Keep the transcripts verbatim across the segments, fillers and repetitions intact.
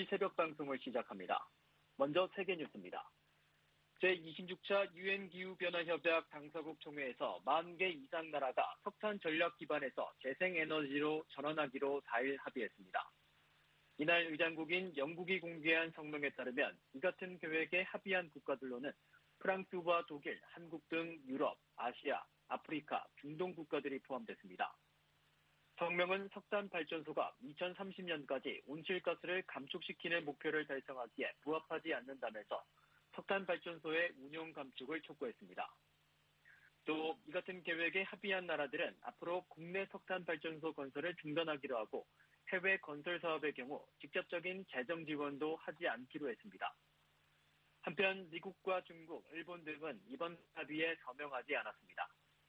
이십일 새벽 방송을 시작합니다. 먼저 세계 뉴스입니다. 제이십육 차 유엔 기후변화협약 당사국 총회에서 만 개 이상 나라가 석탄 전략 기반에서 재생에너지로 전환하기로 사 일 합의했습니다. 이날 의장국인 영국이 공개한 성명에 따르면 이 같은 계획에 합의한 국가들로는 프랑스와 독일, 한국 등 유럽, 아시아, 아프리카, 중동 국가들이 포함됐습니다. 성명은 석탄 발전소가 이천삼십 년까지 온실가스를 감축시키는 목표를 달성하기에 부합하지 않는다면서 석탄 발전소의 운용 감축을 촉구했습니다. 또 이 같은 계획에 합의한 나라들은 앞으로 국내 석탄 발전소 건설을 중단하기로 하고 해외 건설 사업의 경우 직접적인 재정 지원도 하지 않기로 했습니다. 한편 미국과 중국, 일본 등은 이번 합의에 서명하지 않았습니다.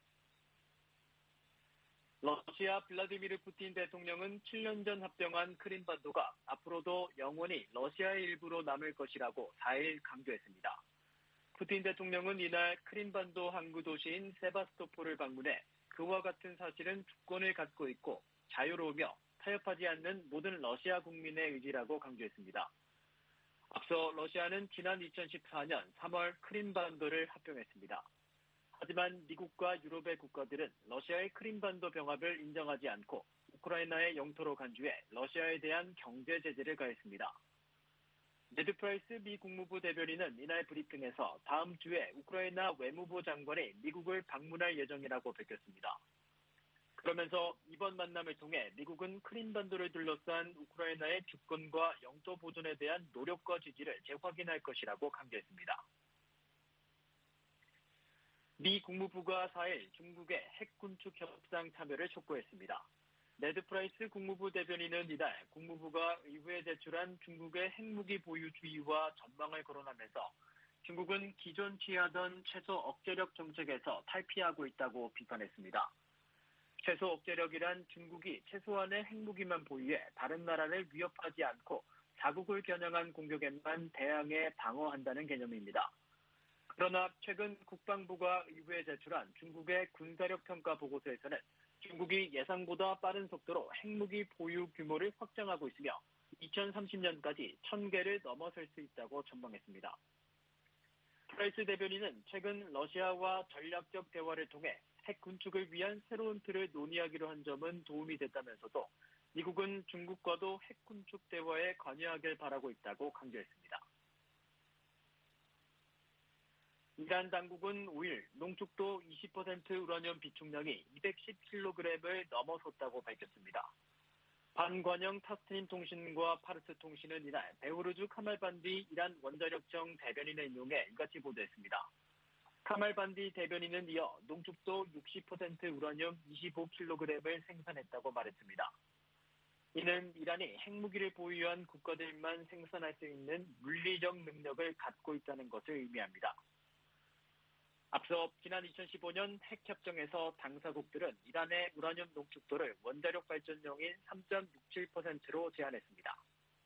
러시아 블라디미르 푸틴 대통령은 칠 년 전 합병한 크림반도가 앞으로도 영원히 러시아의 일부로 남을 것이라고 사 일 강조했습니다. 푸틴 대통령은 이날 크림반도 항구 도시인 세바스토폴을 방문해 그와 같은 사실은 주권을 갖고 있고 자유로우며 타협하지 않는 모든 러시아 국민의 의지라고 강조했습니다. 앞서 러시아는 지난 이천십사 년 삼월 크림반도를 합병했습니다. 하지만 미국과 유럽의 국가들은 러시아의 크림반도 병합을 인정하지 않고 우크라이나의 영토로 간주해 러시아에 대한 경제 제재를 가했습니다. 네드 프라이스 미 국무부 대변인은 이날 브리핑에서 다음 주에 우크라이나 외무부 장관이 미국을 방문할 예정이라고 밝혔습니다. 그러면서 이번 만남을 통해 미국은 크림반도를 둘러싼 우크라이나의 주권과 영토 보존에 대한 노력과 지지를 재확인할 것이라고 강조했습니다. 미 국무부가 사 일 중국의 핵 군축 협상 참여를 촉구했습니다. 네드 프라이스 국무부 대변인은 이날 국무부가 의회에 제출한 중국의 핵무기 보유 주의와 전망을 거론하면서 중국은 기존 취하던 최소 억제력 정책에서 탈피하고 있다고 비판했습니다. 최소 억제력이란 중국이 최소한의 핵무기만 보유해 다른 나라를 위협하지 않고 자국을 겨냥한 공격에만 대항해 방어한다는 개념입니다. 그러나 최근 국방부가 의회에 제출한 중국의 군사력 평가 보고서에서는 중국이 예상보다 빠른 속도로 핵무기 보유 규모를 확장하고 있으며 이천삼십 년까지 천 개를 넘어설 수 있다고 전망했습니다. 프라이스 대변인은 최근 러시아와 전략적 대화를 통해 핵 군축을 위한 새로운 틀을 논의하기로 한 점은 도움이 됐다면서도 미국은 중국과도 핵 군축 대화에 관여하길 바라고 있다고 강조했습니다. 이란 당국은 오 일 농축도 이십 퍼센트 우라늄 비축량이 이백십 킬로그램을 넘어섰다고 밝혔습니다. 반관영 타스님 통신과 파르스 통신은 이날 베우르주 카말반디 이란 원자력청 대변인을 인용해 이같이 보도했습니다. 카말반디 대변인은 이어 농축도 육십 퍼센트 우라늄 이십오 킬로그램을 생산했다고 말했습니다. 이는 이란이 핵무기를 보유한 국가들만 생산할 수 있는 물리적 능력을 갖고 있다는 것을 의미합니다. 앞서 지난 이천십오 년 핵협정에서 당사국들은 이란의 우라늄 농축도를 원자력 발전용인 삼 점 육칠 퍼센트로 제한했습니다.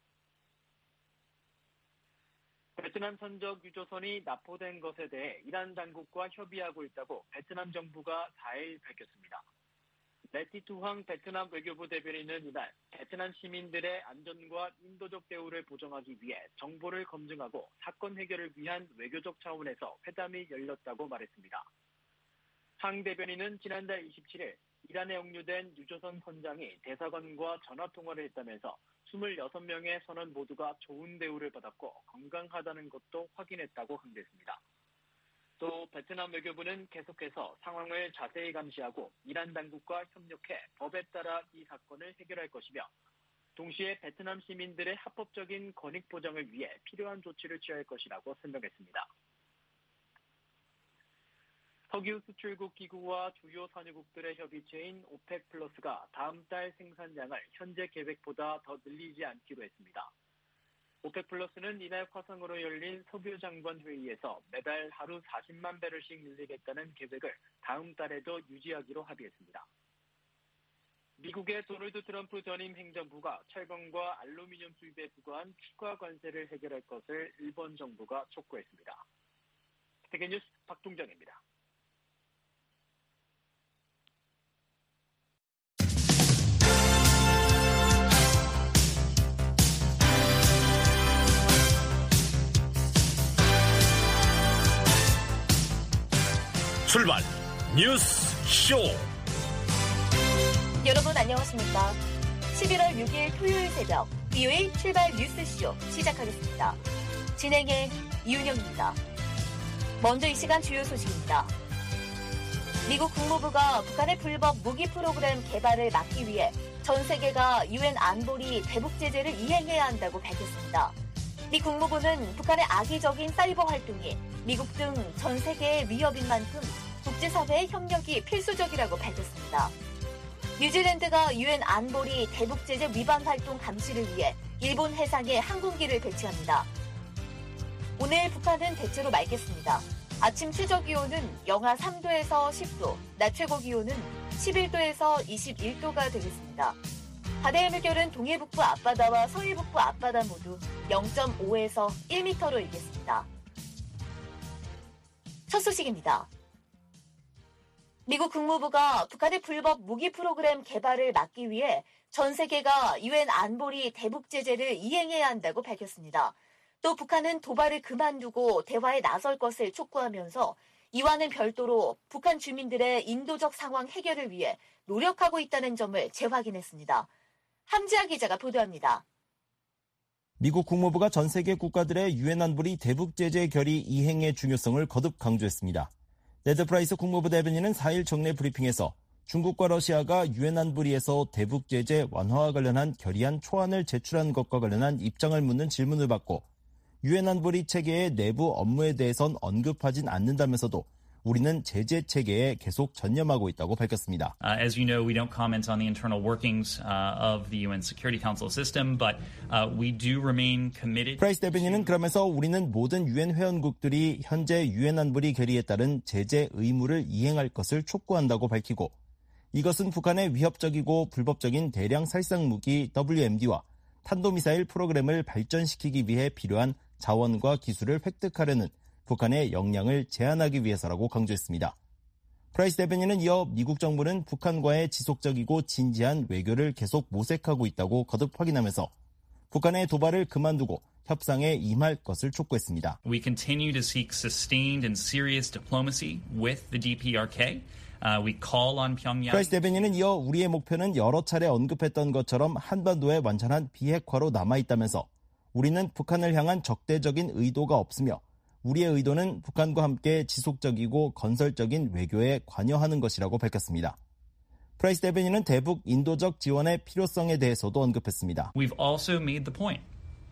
베트남 선적 유조선이 납포된 것에 대해 이란 당국과 협의하고 있다고 베트남 정부가 사 일 밝혔습니다. 레티투황 베트남 외교부 대변인은 이날 베트남 시민들의 안전과 인도적 대우를 보장하기 위해 정보를 검증하고 사건 해결을 위한 외교적 차원에서 회담이 열렸다고 말했습니다. 황 대변인은 지난달 이십칠 일 이란에 억류된 유조선 선장이 대사관과 전화통화를 했다면서 이십육 명의 선원 모두가 좋은 대우를 받았고 건강하다는 것도 확인했다고 강조했습니다. 또 베트남 외교부는 계속해서 상황을 자세히 감시하고 이란 당국과 협력해 법에 따라 이 사건을 해결할 것이며 동시에 베트남 시민들의 합법적인 권익 보장을 위해 필요한 조치를 취할 것이라고 설명했습니다. 석유 수출국 기구와 주요 산유국들의 협의체인 오펙 플러스가 다음 달 생산량을 현재 계획보다 더 늘리지 않기로 했습니다. 오펙 플러스는 이날 화상으로 열린 석유 장관 회의에서 매달 하루 사십만 배럴씩 늘리겠다는 계획을 다음 달에도 유지하기로 합의했습니다. 미국의 도널드 트럼프 전임 행정부가 철강과 알루미늄 수입에 부과한 추가 관세를 해결할 것을 일본 정부가 촉구했습니다. 세계뉴스 박동정입니다. 출발 뉴스 쇼. 여러분 안녕하십니까? 십일월 육일 토요일 새벽 비오에이 출발 뉴스 쇼 시작하겠습니다. 진행의 이윤영입니다. 먼저 이 시간 주요 소식입니다. 미국 국무부가 북한의 불법 무기 프로그램 개발을 막기 위해 전 세계가 유엔 안보리 대북 제재를 이행해야 한다고 밝혔습니다. 미 국무부는 북한의 악의적인 사이버 활동이 미국 등 전 세계의 위협인 만큼 국제사회의 협력이 필수적이라고 밝혔습니다. 뉴질랜드가 유엔 안보리 대북 제재 위반 활동 감시를 위해 일본 해상에 항공기를 배치합니다. 오늘 북한은 대체로 맑겠습니다. 아침 최저 기온은 영하 삼 도에서 십 도, 낮 최고 기온은 십일 도에서 이십일 도가 되겠습니다. 바다의 물결은 동해북부 앞바다와 서해북부 앞바다 모두 영 점 오에서 일 미터로 일겠습니다. 첫 소식입니다. 미국 국무부가 북한의 불법 무기 프로그램 개발을 막기 위해 전 세계가 유엔 안보리 대북 제재를 이행해야 한다고 밝혔습니다. 또 북한은 도발을 그만두고 대화에 나설 것을 촉구하면서 이와는 별도로 북한 주민들의 인도적 상황 해결을 위해 노력하고 있다는 점을 재확인했습니다. 함지아 기자가 보도합니다. 미국 국무부가 전 세계 국가들의 유엔 안보리 대북 제재 결의 이행의 중요성을 거듭 강조했습니다. 네드 프라이스 국무부 대변인은 사 일 정례 브리핑에서 중국과 러시아가 유엔 안보리에서 대북 제재 완화와 관련한 결의안 초안을 제출한 것과 관련한 입장을 묻는 질문을 받고 유엔 안보리 체계의 내부 업무에 대해선 언급하진 않는다면서도 우리는 제재 체계에 계속 전념하고 있다고 밝혔습니다. Uh, as you know, we don't comment on the internal workings uh, of the 유엔 Security Council system, but uh, we do remain committed. 프라이스 대변인은 그러면서 우리는 모든 유엔 회원국들이 현재 유엔 안보리 결의에 따른 제재 의무를 이행할 것을 촉구한다고 밝히고 이것은 북한의 위협적이고 불법적인 대량 살상 무기 더블유엠디와 탄도미사일 프로그램을 발전시키기 위해 필요한 자원과 기술을 획득하려는 북한의 역량을 제한하기 위해서라고 강조했습니다. 프라이스 대변인은 이어 미국 정부는 북한과의 지속적이고 진지한 외교를 계속 모색하고 있다고 거듭 확인하면서 북한의 도발을 그만두고 협상에 임할 것을 촉구했습니다. We continue to seek sustained and serious diplomacy with the 디피아르케이. Uh, we call on Pyongyang. 프라이스 대변인은 이어 우리의 목표는 여러 차례 언급했던 것처럼 한반도의 완전한 비핵화로 남아있다면서 우리는 북한을 향한 적대적인 의도가 없으며 우리의 의도는 북한과 함께 지속적이고 건설적인 외교에 관여하는 것이라고 밝혔습니다. 프라이스 대변인은 대북 인도적 지원의 필요성에 대해서도 언급했습니다. We've also made the point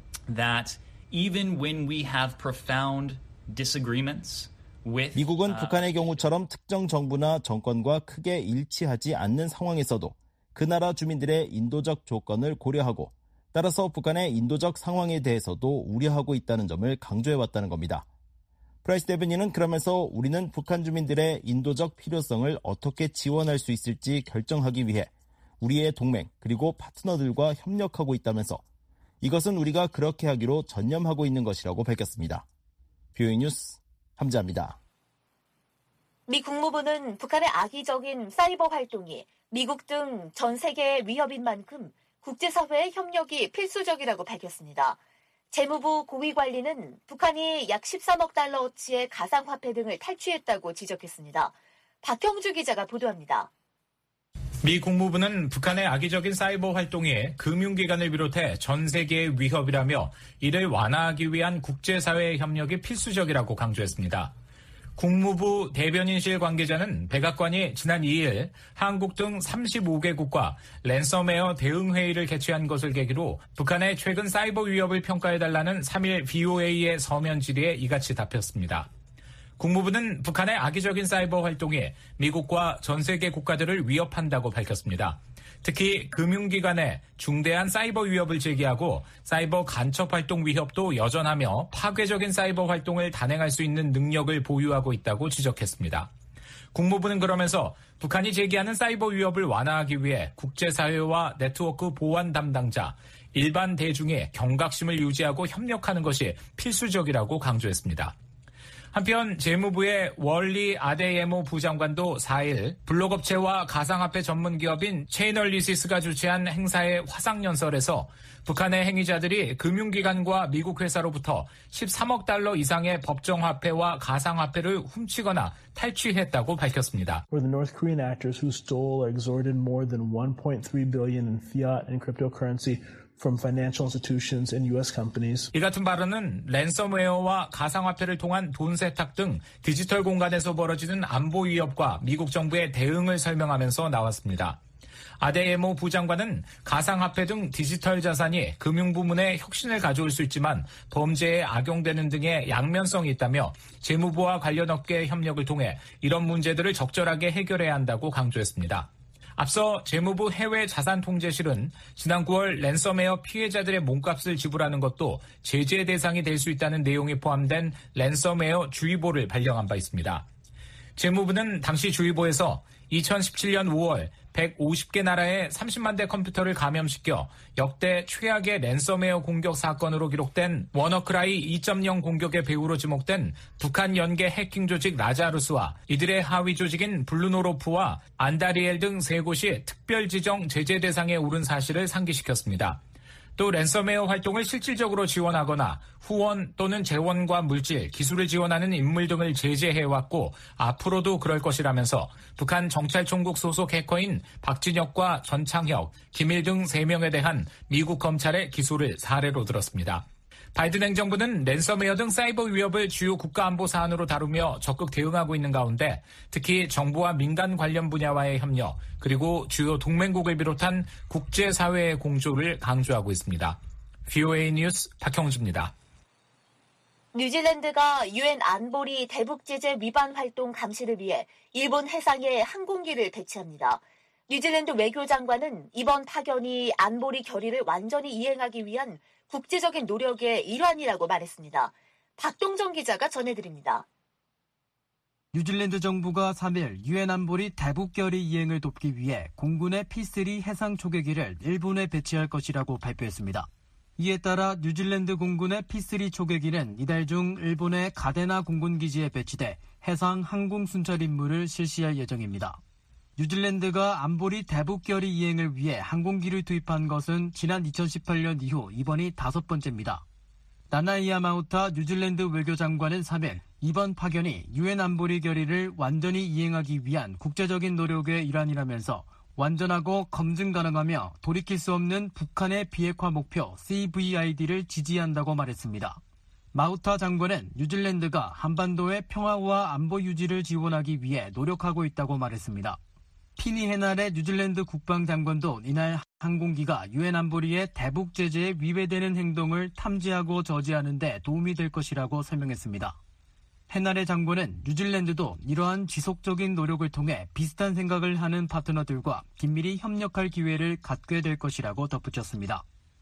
that even when we have profound disagreements with 미국은 uh, 북한의 경우처럼 특정 정부나 정권과 크게 일치하지 않는 상황에서도 그 나라 주민들의 인도적 조건을 고려하고 따라서 북한의 인도적 상황에 대해서도 우려하고 있다는 점을 강조해왔다는 겁니다. 프라이스 대변인은 그러면서 우리는 북한 주민들의 인도적 필요성을 어떻게 지원할 수 있을지 결정하기 위해 우리의 동맹 그리고 파트너들과 협력하고 있다면서 이것은 우리가 그렇게 하기로 전념하고 있는 것이라고 밝혔습니다. 비오에이 뉴스 함지아입니다. 미 국무부는 북한의 악의적인 사이버 활동이 미국 등 전 세계의 위협인 만큼 국제사회의 협력이 필수적이라고 밝혔습니다. 재무부 고위관리는 북한이 약 십삼억 달러어치의 가상화폐 등을 탈취했다고 지적했습니다. 박형주 기자가 보도합니다. 미 국무부는 북한의 악의적인 사이버 활동이 금융기관을 비롯해 전 세계의 위협이라며 이를 완화하기 위한 국제사회의 협력이 필수적이라고 강조했습니다. 국무부 대변인실 관계자는 백악관이 지난 이 일 한국 등 삼십오 개국과 랜섬웨어 대응회의를 개최한 것을 계기로 북한의 최근 사이버 위협을 평가해달라는 삼 일 비오에이의 서면 질의에 이같이 답했습니다. 국무부는 북한의 악의적인 사이버 활동이 미국과 전 세계 국가들을 위협한다고 밝혔습니다. 특히 금융기관에 중대한 사이버 위협을 제기하고 사이버 간첩 활동 위협도 여전하며 파괴적인 사이버 활동을 단행할 수 있는 능력을 보유하고 있다고 지적했습니다. 국무부는 그러면서 북한이 제기하는 사이버 위협을 완화하기 위해 국제사회와 네트워크 보안 담당자, 일반 대중의 경각심을 유지하고 협력하는 것이 필수적이라고 강조했습니다. 한편 재무부의 월리 아데예모 부장관도 사 일 블록업체와 가상화폐 전문기업인 체이널리시스가 주최한 행사의 화상연설에서 북한의 행위자들이 금융기관과 미국 회사로부터 십삼억 달러 이상의 법정화폐와 가상화폐를 훔치거나 탈취했다고 밝혔습니다. Were the North Korean actors who stole or extorted more than one point three billion in fiat and cryptocurrency from financial institutions and U S companies. 이 같은 발언은 랜섬웨어와 가상화폐를 통한 돈 세탁 등 디지털 공간에서 벌어지는 안보 위협과 미국 정부의 대응을 설명하면서 나왔습니다. 아데예모 부장관은 가상화폐 등 디지털 자산이 금융부문에 혁신을 가져올 수 있지만 범죄에 악용되는 등의 양면성이 있다며 재무부와 관련 업계의 협력을 통해 이런 문제들을 적절하게 해결해야 한다고 강조했습니다. 앞서 재무부 해외자산통제실은 지난 구월 랜섬웨어 피해자들의 몸값을 지불하는 것도 제재 대상이 될 수 있다는 내용이 포함된 랜섬웨어 주의보를 발령한 바 있습니다. 재무부는 당시 주의보에서 이천십칠 년 오월 백오십 개 나라의 삼십만 대 컴퓨터를 감염시켜 역대 최악의 랜섬웨어 공격 사건으로 기록된 워너크라이 이 점 영 공격의 배후로 지목된 북한 연계 해킹 조직 라자루스와 이들의 하위 조직인 블루노로프와 안다리엘 등 세 곳이 특별 지정 제재 대상에 오른 사실을 상기시켰습니다. 또 랜섬웨어 활동을 실질적으로 지원하거나 후원 또는 재원과 물질, 기술을 지원하는 인물 등을 제재해왔고 앞으로도 그럴 것이라면서 북한 정찰총국 소속 해커인 박진혁과 전창혁, 김일 등 세 명에 대한 미국 검찰의 기소를 사례로 들었습니다. 바이든 행정부는 랜섬웨어 등 사이버 위협을 주요 국가안보 사안으로 다루며 적극 대응하고 있는 가운데 특히 정부와 민간 관련 분야와의 협력 그리고 주요 동맹국을 비롯한 국제사회의 공조를 강조하고 있습니다. 브이오에이 뉴스 박형주입니다. 뉴질랜드가 유엔 안보리 대북 제재 위반 활동 감시를 위해 일본 해상에 항공기를 배치합니다. 뉴질랜드 외교장관은 이번 파견이 안보리 결의를 완전히 이행하기 위한 국제적인 노력의 일환이라고 말했습니다. 박동정 기자가 전해드립니다. 뉴질랜드 정부가 삼 일 유엔 안보리 대북 결의 이행을 돕기 위해 공군의 피 쓰리 해상 초계기를 일본에 배치할 것이라고 발표했습니다. 이에 따라 뉴질랜드 공군의 피 쓰리 초계기는 이달 중 일본의 가데나 공군기지에 배치돼 해상 항공 순찰 임무를 실시할 예정입니다. 뉴질랜드가 안보리 대북 결의 이행을 위해 항공기를 투입한 것은 지난 이천십팔 년 이후 이번이 다섯 번째입니다. 나나이야 마우타 뉴질랜드 외교장관은 삼 일 이번 파견이 유엔 안보리 결의를 완전히 이행하기 위한 국제적인 노력의 일환이라면서 완전하고 검증 가능하며 돌이킬 수 없는 북한의 비핵화 목표 씨브이아이디를 지지한다고 말했습니다. 마우타 장관은 뉴질랜드가 한반도의 평화와 안보 유지를 지원하기 위해 노력하고 있다고 말했습니다. 피니 헤날의 뉴질랜드 국방장관도 이날 항공기가 유엔 안보리의 대북 제재에 위배되는 행동을 탐지하고 저지하는 데 도움이 될 것이라고 설명했습니다. 헤날의 장관은 뉴질랜드도 이러한 지속적인 노력을 통해 비슷한 생각을 하는 파트너들과 긴밀히 협력할 기회를 갖게 될 것이라고 덧붙였습니다.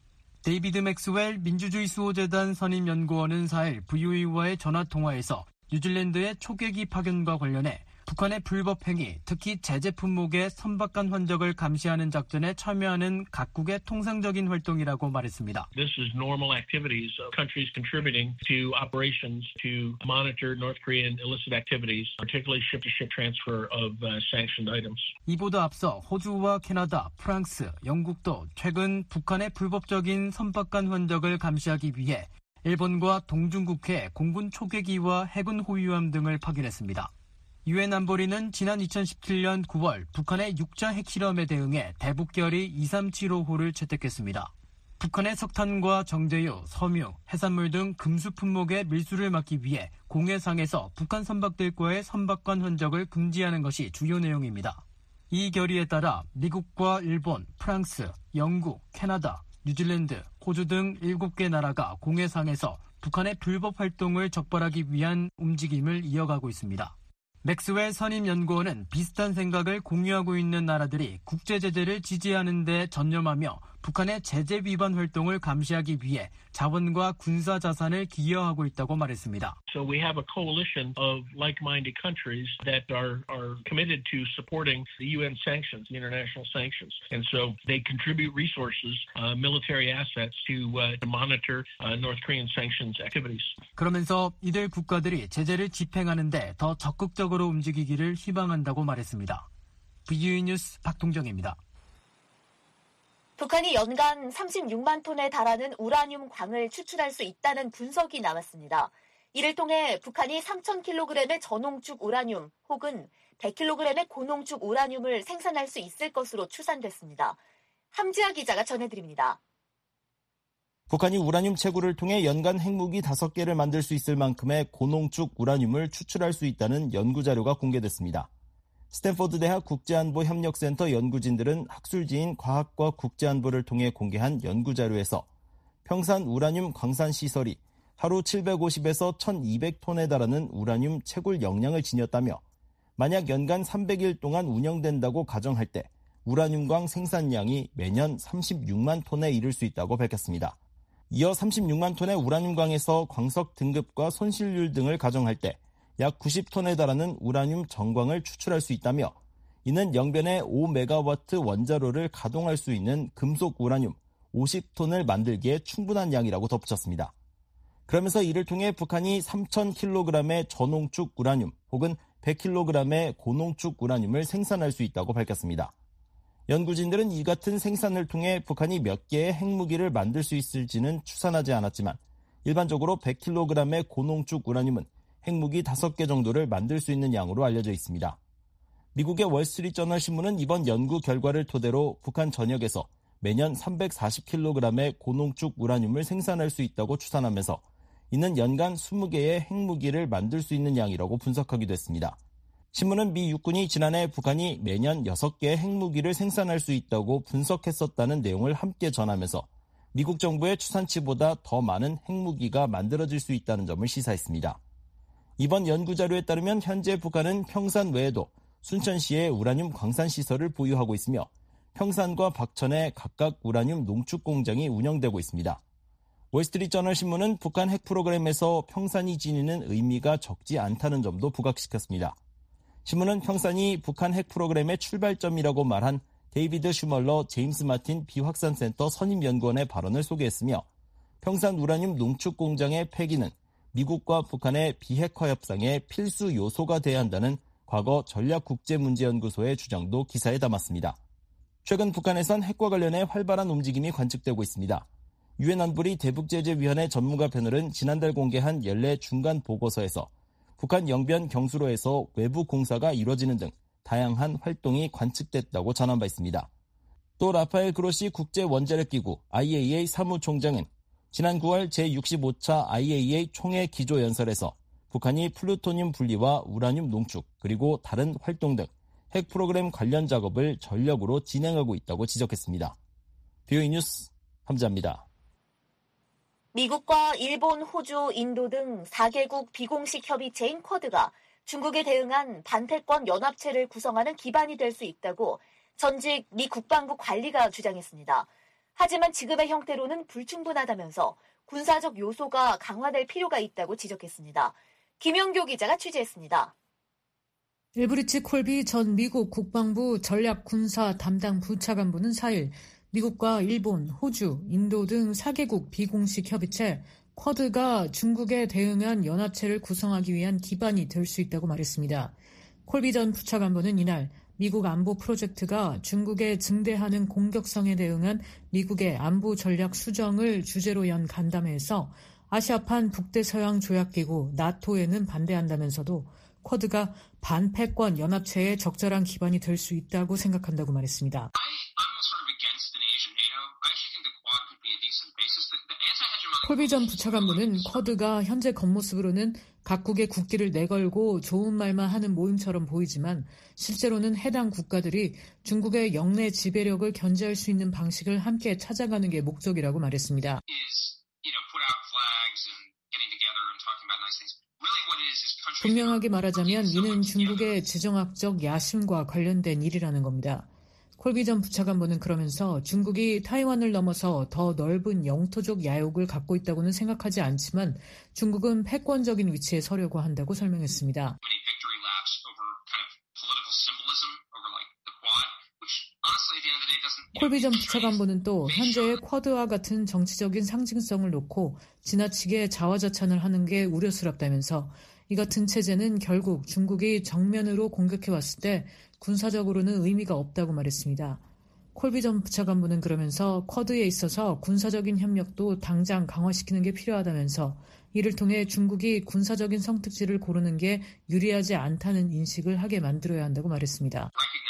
데이비드 맥스웰 민주주의 수호재단 선임연구원은 사 일 브이오에이와의 전화통화에서 뉴질랜드의 초계기 파견과 관련해 북한의 불법 행위, 특히 제재 품목의 선박간 흔적을 감시하는 작전에 참여하는 각국의 통상적인 활동이라고 말했습니다. This is normal activities of countries contributing to operations to monitor North Korean illicit activities, particularly ship-to-ship transfer of uh, sanctioned items. 이보다 앞서 호주와 캐나다, 프랑스, 영국도 최근 북한의 불법적인 선박간 흔적을 감시하기 위해 일본과 동중국해 공군 초계기와 해군 호위함 등을 파견했습니다. 유엔 안보리는 지난 이천십칠 년 구월 북한의 육자 핵실험에 대응해 대북결의 이삼칠오호를 채택했습니다. 북한의 석탄과 정제유, 섬유, 해산물 등 금수 품목의 밀수를 막기 위해 공해상에서 북한 선박들과의 선박간 흔적을 금지하는 것이 주요 내용입니다. 이 결의에 따라 미국과 일본, 프랑스, 영국, 캐나다, 뉴질랜드, 호주 등 일곱 개 나라가 공해상에서 북한의 불법 활동을 적발하기 위한 움직임을 이어가고 있습니다. 맥스웰 선임연구원은 비슷한 생각을 공유하고 있는 나라들이 국제제재를 지지하는 데 전념하며 북한의 제재 위반 활동을 감시하기 위해 자원과 군사 자산을 기여하고 있다고 말했습니다. So we have a coalition of like-minded countries that are, are committed to supporting the U N sanctions, the international sanctions. And so they contribute resources, uh, military assets to, uh, to monitor uh, North Korean sanctions activities. 그러면서 이들 국가들이 제재를 집행하는 데 더 적극적으로 움직이기를 희망한다고 말했습니다. 브이오에이 뉴스 박동정입니다. 북한이 연간 삼십육만 톤에 달하는 우라늄 광을 추출할 수 있다는 분석이 나왔습니다. 이를 통해 북한이 삼천 킬로그램의 저농축 우라늄 혹은 백 킬로그램의 고농축 우라늄을 생산할 수 있을 것으로 추산됐습니다. 함지아 기자가 전해드립니다. 북한이 우라늄 채굴을 통해 연간 핵무기 다섯 개를 만들 수 있을 만큼의 고농축 우라늄을 추출할 수 있다는 연구자료가 공개됐습니다. 스탠포드 대학 국제안보협력센터 연구진들은 학술지인 과학과 국제안보를 통해 공개한 연구자료에서 평산 우라늄 광산시설이 하루 칠백오십에서 천이백 톤에 달하는 우라늄 채굴 역량을 지녔다며 만약 연간 삼백 일 동안 운영된다고 가정할 때 우라늄광 생산량이 매년 삼십육만 톤에 이를 수 있다고 밝혔습니다. 이어 삼십육만 톤의 우라늄광에서 광석 등급과 손실률 등을 가정할 때 약 구십 톤에 달하는 우라늄 정광을 추출할 수 있다며 이는 영변의 오 메가와트 원자로를 가동할 수 있는 금속 우라늄 오십 톤을 만들기에 충분한 양이라고 덧붙였습니다. 그러면서 이를 통해 북한이 삼천 킬로그램의 저농축 우라늄 혹은 백 킬로그램의 고농축 우라늄을 생산할 수 있다고 밝혔습니다. 연구진들은 이 같은 생산을 통해 북한이 몇 개의 핵무기를 만들 수 있을지는 추산하지 않았지만 일반적으로 백 킬로그램의 고농축 우라늄은 핵무기 다섯 개 정도를 만들 수 있는 양으로 알려져 있습니다. 미국의 월스트리트저널 신문은 이번 연구 결과를 토대로 북한 전역에서 매년 삼백사십 킬로그램의 고농축 우라늄을 생산할 수 있다고 추산하면서 이는 연간 이십 개의 핵무기를 만들 수 있는 양이라고 분석하기도 했습니다. 신문은 미 육군이 지난해 북한이 매년 여섯 개의 핵무기를 생산할 수 있다고 분석했었다는 내용을 함께 전하면서 미국 정부의 추산치보다 더 많은 핵무기가 만들어질 수 있다는 점을 시사했습니다. 이번 연구자료에 따르면 현재 북한은 평산 외에도 순천시에 우라늄 광산시설을 보유하고 있으며 평산과 박천에 각각 우라늄 농축 공장이 운영되고 있습니다. 월스트리트저널 신문은 북한 핵 프로그램에서 평산이 지니는 의미가 적지 않다는 점도 부각시켰습니다. 신문은 평산이 북한 핵 프로그램의 출발점이라고 말한 데이비드 슈멀러 제임스 마틴 비확산센터 선임연구원의 발언을 소개했으며 평산 우라늄 농축 공장의 폐기는 미국과 북한의 비핵화 협상의 필수 요소가 돼야 한다는 과거 전략국제문제연구소의 주장도 기사에 담았습니다. 최근 북한에선 핵과 관련해 활발한 움직임이 관측되고 있습니다. 유엔 안보리 대북제재위원회 전문가 패널은 지난달 공개한 연례 중간 보고서에서 북한 영변 경수로에서 외부 공사가 이루어지는 등 다양한 활동이 관측됐다고 전한 바 있습니다. 또 라파엘 그로시 국제원자력기구 아이에이이에이 사무총장은 지난 구월 제육십오 차 아이에이이에이 총회 기조연설에서 북한이 플루토늄 분리와 우라늄 농축 그리고 다른 활동 등 핵 프로그램 관련 작업을 전력으로 진행하고 있다고 지적했습니다. 브이오에이 뉴스 함지아입니다. 미국과 일본, 호주, 인도 등 사 개국 비공식 협의체인 쿼드가 중국에 대응한 반패권 연합체를 구성하는 기반이 될 수 있다고 전직 미 국방부 관리가 주장했습니다. 하지만 지금의 형태로는 불충분하다면서 군사적 요소가 강화될 필요가 있다고 지적했습니다. 김영교 기자가 취재했습니다. 엘브리치 콜비 전 미국 국방부 전략군사 담당 부차관보는 사 일 미국과 일본, 호주, 인도 등 사 개국 비공식 협의체 쿼드가 중국에 대응한 연합체를 구성하기 위한 기반이 될 수 있다고 말했습니다. 콜비 전 부차관보는 이날 미국 안보 프로젝트가 중국의 증대하는 공격성에 대응한 미국의 안보 전략 수정을 주제로 연 간담회에서 아시아판 북대서양 조약기구 나토에는 반대한다면서도 쿼드가 반패권 연합체의 적절한 기반이 될 수 있다고 생각한다고 말했습니다. 콜비 전 부차관보는 쿼드가 현재 겉모습으로는 각국의 국기를 내걸고 좋은 말만 하는 모임처럼 보이지만 실제로는 해당 국가들이 중국의 영내 지배력을 견제할 수 있는 방식을 함께 찾아가는 게 목적이라고 말했습니다. 분명하게 말하자면 이는 중국의 지정학적 야심과 관련된 일이라는 겁니다. 콜비 전 부차관보는 그러면서 중국이 타이완을 넘어서 더 넓은 영토적 야욕을 갖고 있다고는 생각하지 않지만 중국은 패권적인 위치에 서려고 한다고 설명했습니다. 콜비 전 부차관보는 또 현재의 쿼드와 같은 정치적인 상징성을 놓고 지나치게 자화자찬을 하는 게 우려스럽다면서 이 같은 체제는 결국 중국이 정면으로 공격해왔을 때 군사적으로는 의미가 없다고 말했습니다. 콜비 전 부차관보는 그러면서 쿼드에 있어서 군사적인 협력도 당장 강화시키는 게 필요하다면서 이를 통해 중국이 군사적인 선택지를 고르는 게 유리하지 않다는 인식을 하게 만들어야 한다고 말했습니다.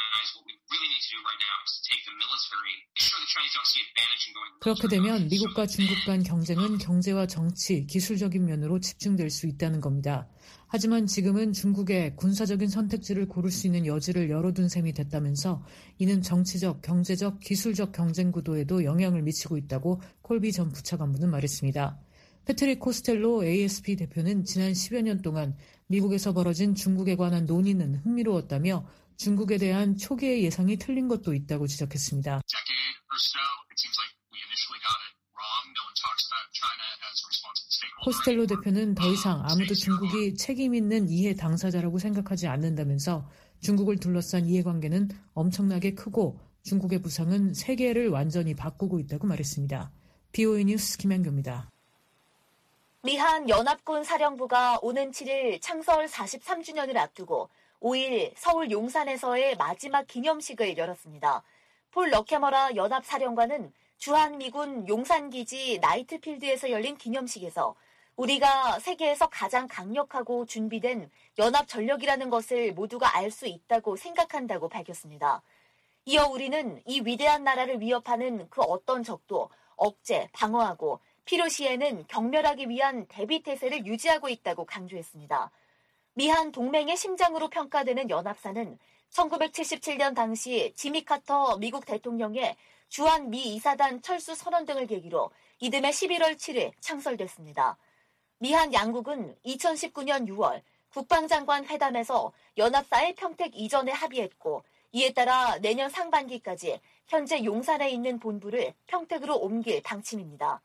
그렇게 되면 미국과 중국 간 경쟁은 경제와 정치, 기술적인 면으로 집중될 수 있다는 겁니다. 하지만 지금은 중국의 군사적인 선택지를 고를 수 있는 여지를 열어둔 셈이 됐다면서 이는 정치적, 경제적, 기술적 경쟁 구도에도 영향을 미치고 있다고 콜비 전 부차관보는 말했습니다. 패트릭 코스텔로 에이에스피 대표는 지난 십여 년 동안 미국에서 벌어진 중국에 관한 논의는 흥미로웠다며 중국에 대한 초기의 예상이 틀린 것도 있다고 지적했습니다. 코스텔로 대표는 더 이상 아무도 중국이 책임 있는 이해 당사자라고 생각하지 않는다면서 중국을 둘러싼 이해관계는 엄청나게 크고 중국의 부상은 세계를 완전히 바꾸고 있다고 말했습니다. 비오이 뉴스 김현규입니다. 미한 연합군 사령부가 오는 칠일 창설 사십삼 주년을 앞두고 오일 서울 용산에서의 마지막 기념식을 열었습니다. 폴 러케머라 연합사령관은 주한미군 용산기지 나이트필드에서 열린 기념식에서 우리가 세계에서 가장 강력하고 준비된 연합전력이라는 것을 모두가 알 수 있다고 생각한다고 밝혔습니다. 이어 우리는 이 위대한 나라를 위협하는 그 어떤 적도 억제, 방어하고 필요시에는 경멸하기 위한 대비태세를 유지하고 있다고 강조했습니다. 미한 동맹의 심장으로 평가되는 연합사는 천구백칠십칠 년 당시 지미 카터 미국 대통령의 주한 미 이사단 철수 선언 등을 계기로 이듬해 십일월 칠일 창설됐습니다. 미한 양국은 이천십구 년 유월 국방장관 회담에서 연합사의 평택 이전에 합의했고 이에 따라 내년 상반기까지 현재 용산에 있는 본부를 평택으로 옮길 방침입니다.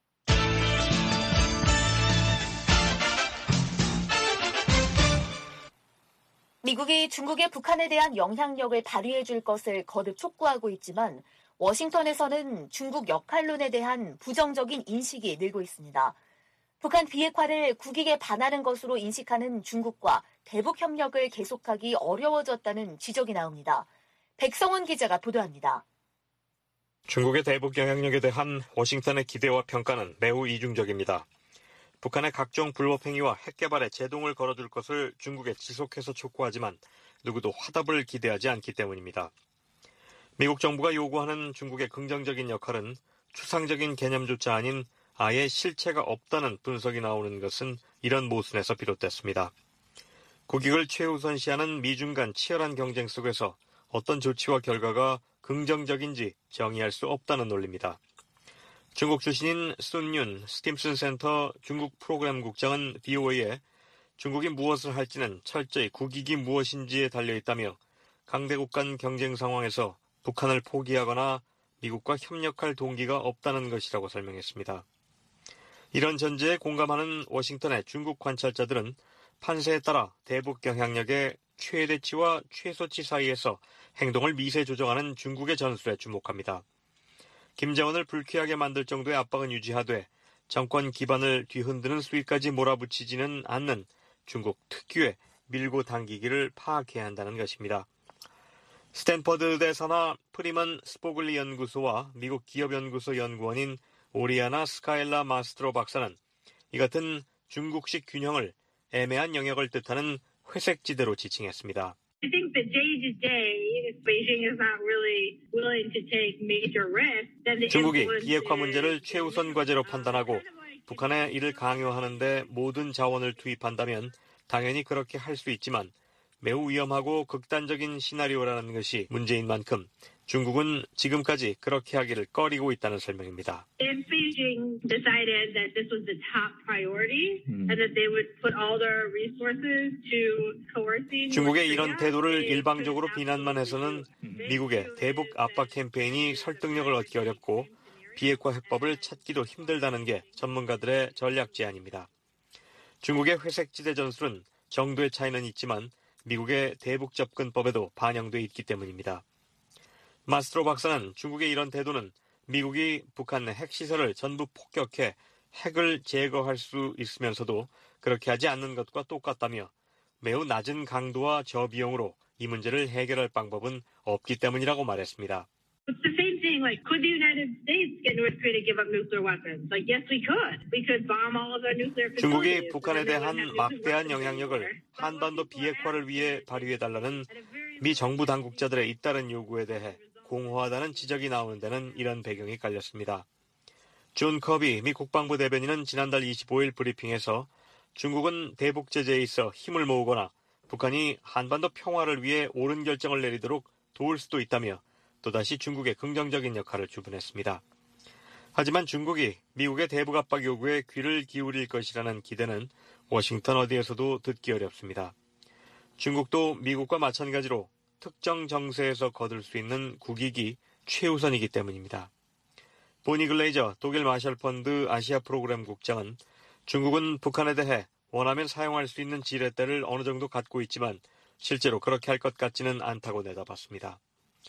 미국이 중국의 북한에 대한 영향력을 발휘해 줄 것을 거듭 촉구하고 있지만 워싱턴에서는 중국 역할론에 대한 부정적인 인식이 늘고 있습니다. 북한 비핵화를 국익에 반하는 것으로 인식하는 중국과 대북 협력을 계속하기 어려워졌다는 지적이 나옵니다. 백성원 기자가 보도합니다. 중국의 대북 영향력에 대한 워싱턴의 기대와 평가는 매우 이중적입니다. 북한의 각종 불법 행위와 핵 개발에 제동을 걸어둘 것을 중국에 지속해서 촉구하지만 누구도 화답을 기대하지 않기 때문입니다. 미국 정부가 요구하는 중국의 긍정적인 역할은 추상적인 개념조차 아닌 아예 실체가 없다는 분석이 나오는 것은 이런 모순에서 비롯됐습니다. 국익을 최우선시하는 미중 간 치열한 경쟁 속에서 어떤 조치와 결과가 긍정적인지 정의할 수 없다는 논리입니다. 중국 출신인 순윤 스팀슨 센터 중국 프로그램 국장은 비오에이에 중국이 무엇을 할지는 철저히 국익이 무엇인지에 달려있다며 강대국 간 경쟁 상황에서 북한을 포기하거나 미국과 협력할 동기가 없다는 것이라고 설명했습니다. 이런 전제에 공감하는 워싱턴의 중국 관찰자들은 판세에 따라 대북 영향력의 최대치와 최소치 사이에서 행동을 미세 조정하는 중국의 전술에 주목합니다. 김정은을 불쾌하게 만들 정도의 압박은 유지하되 정권 기반을 뒤흔드는 수위까지 몰아붙이지는 않는 중국 특유의 밀고 당기기를 파악해야 한다는 것입니다. 스탠퍼드대 산하 프리먼 스포글리 연구소와 미국 기업연구소 연구원인 오리아나 스카일라 마스트로 박사는 이 같은 중국식 균형을 애매한 영역을 뜻하는 회색지대로 지칭했습니다. I think that day to day, if Beijing is not really willing to take major risks, then the 중국이 비핵화 문제를 최우선 과제로 판단하고 북한에 이를 강요하는 데 모든 자원을 투입한다면 당연히 그렇게 할 수 있지만 매우 위험하고 극단적인 시나리오라는 것이 문제인 만큼 중국은 지금까지 그렇게 하기를 꺼리고 있다는 설명입니다. If Beijing decided that this was the top priority and that they would put all their resources to coercing 중국의 이런 태도를 일방적으로 비난만 해서는 미국의 대북 압박 캠페인이 설득력을 얻기 어렵고 비핵화 해법을 찾기도 힘들다는 게 전문가들의 전략 제안입니다. 중국의 회색지대 전술은 정도의 차이는 있지만 미국의 대북 접근법에도 반영돼 있기 때문입니다. 마스트로 박사는 중국의 이런 태도는 미국이 북한 내 핵시설을 전부 폭격해 핵을 제거할 수 있으면서도 그렇게 하지 않는 것과 똑같다며 매우 낮은 강도와 저비용으로 이 문제를 해결할 방법은 없기 때문이라고 말했습니다. It's the same thing, like, could the United States get North Korea to give up nuclear weapons? Like, yes, we could. We could bomb all of our nuclear facilities. 중국이 북한에 대한 막대한 영향력을 한반도 비핵화를 위해 발휘해달라는 미 정부 당국자들의 잇따른 요구에 대해 공허하다는 지적이 나오는 데는 이런 배경이 깔렸습니다. 존 커비 미 국방부 대변인은 지난달 이십오일 브리핑에서 중국은 대북 제재에 있어 힘을 모으거나 북한이 한반도 평화를 위해 옳은 결정을 내리도록 도울 수도 있다며 또다시 중국의 긍정적인 역할을 주문했습니다. 하지만 중국이 미국의 대북 압박 요구에 귀를 기울일 것이라는 기대는 워싱턴 어디에서도 듣기 어렵습니다. 중국도 미국과 마찬가지로 특정 정세에서 거둘 수 있는 국익이 최우선이기 때문입니다. 보니 글레이저 독일 마셜펀드 아시아 프로그램 국장은 중국은 북한에 대해 원하면 사용할 수 있는 지렛대를 어느 정도 갖고 있지만 실제로 그렇게 할 것 같지는 않다고 내다봤습니다.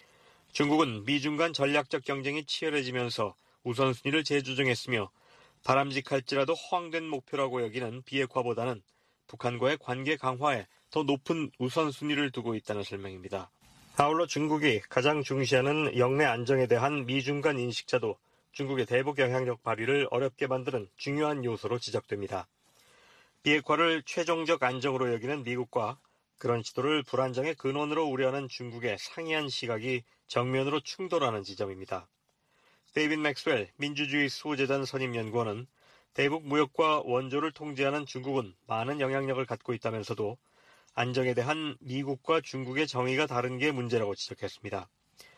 중국은 미중 간 전략적 경쟁이 치열해지면서 우선순위를 재조정했으며 바람직할지라도 허황된 목표라고 여기는 비핵화보다는 북한과의 관계 강화에 더 높은 우선순위를 두고 있다는 설명입니다. 아울러 중국이 가장 중시하는 영내 안정에 대한 미중 간 인식차도 중국의 대북 영향력 발휘를 어렵게 만드는 중요한 요소로 지적됩니다. 비핵화를 최종적 안정으로 여기는 미국과 그런 시도를 불안정의 근원으로 우려하는 중국의 상이한 시각이 정면으로 충돌하는 지점입니다. 데이빗 맥스웰 민주주의 수호재단 선임연구원은 대북 무역과 원조를 통제하는 중국은 많은 영향력을 갖고 있다면서도 안정에 대한 미국과 중국의 정의가 다른 게 문제라고 지적했습니다.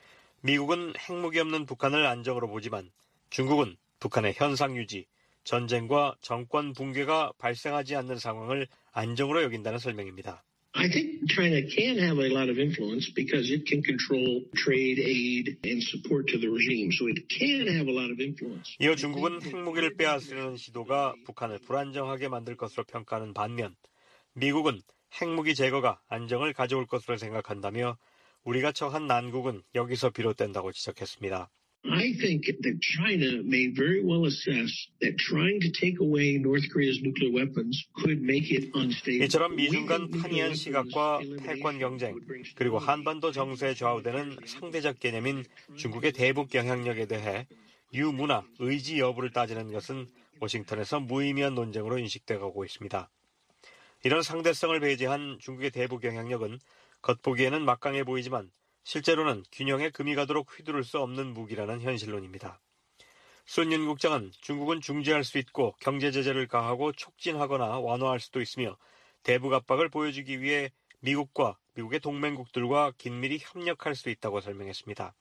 미국은 핵무기 없는 북한을 안정으로 보지만 중국은 북한의 현상 유지, 전쟁과 정권 붕괴가 발생하지 않는 상황을 안정으로 여긴다는 설명입니다. I think China can have a lot of influence because it can control trade, aid, and support to the regime. So it can have a lot of influence. 이어 중국은 핵무기를 빼앗으려는 시도가 북한을 불안정하게 만들 것으로 평가하는 반면 미국은 핵무기 제거가 안정을 가져올 것으로 생각한다며 우리가 처한 난국은 여기서 비롯된다고 지적했습니다. I think that China may very well assess that trying to take away North Korea's nuclear weapons could make it unstable. 이처럼 미중 간 판이한 시각과 패권 경쟁, 그리고 한반도 정세에 좌우되는 상대적 개념인 중국의 대북 영향력에 대해 유무나 의지 여부를 따지는 것은 워싱턴에서 무의미한 논쟁으로 인식되고 있습니다. 이런 상대성을 배제한 중국의 대북 영향력은 겉보기에는 막강해 보이지만 실제로는 균형에 금이 가도록 휘두를 수 없는 무기라는 현실론입니다. 순윤 국장은 중국은 중재할 수 있고 경제 제재를 가하고 촉진하거나 완화할 수도 있으며 대북 압박을 보여주기 위해 미국과 미국의 동맹국들과 긴밀히 협력할 수 있다고 설명했습니다.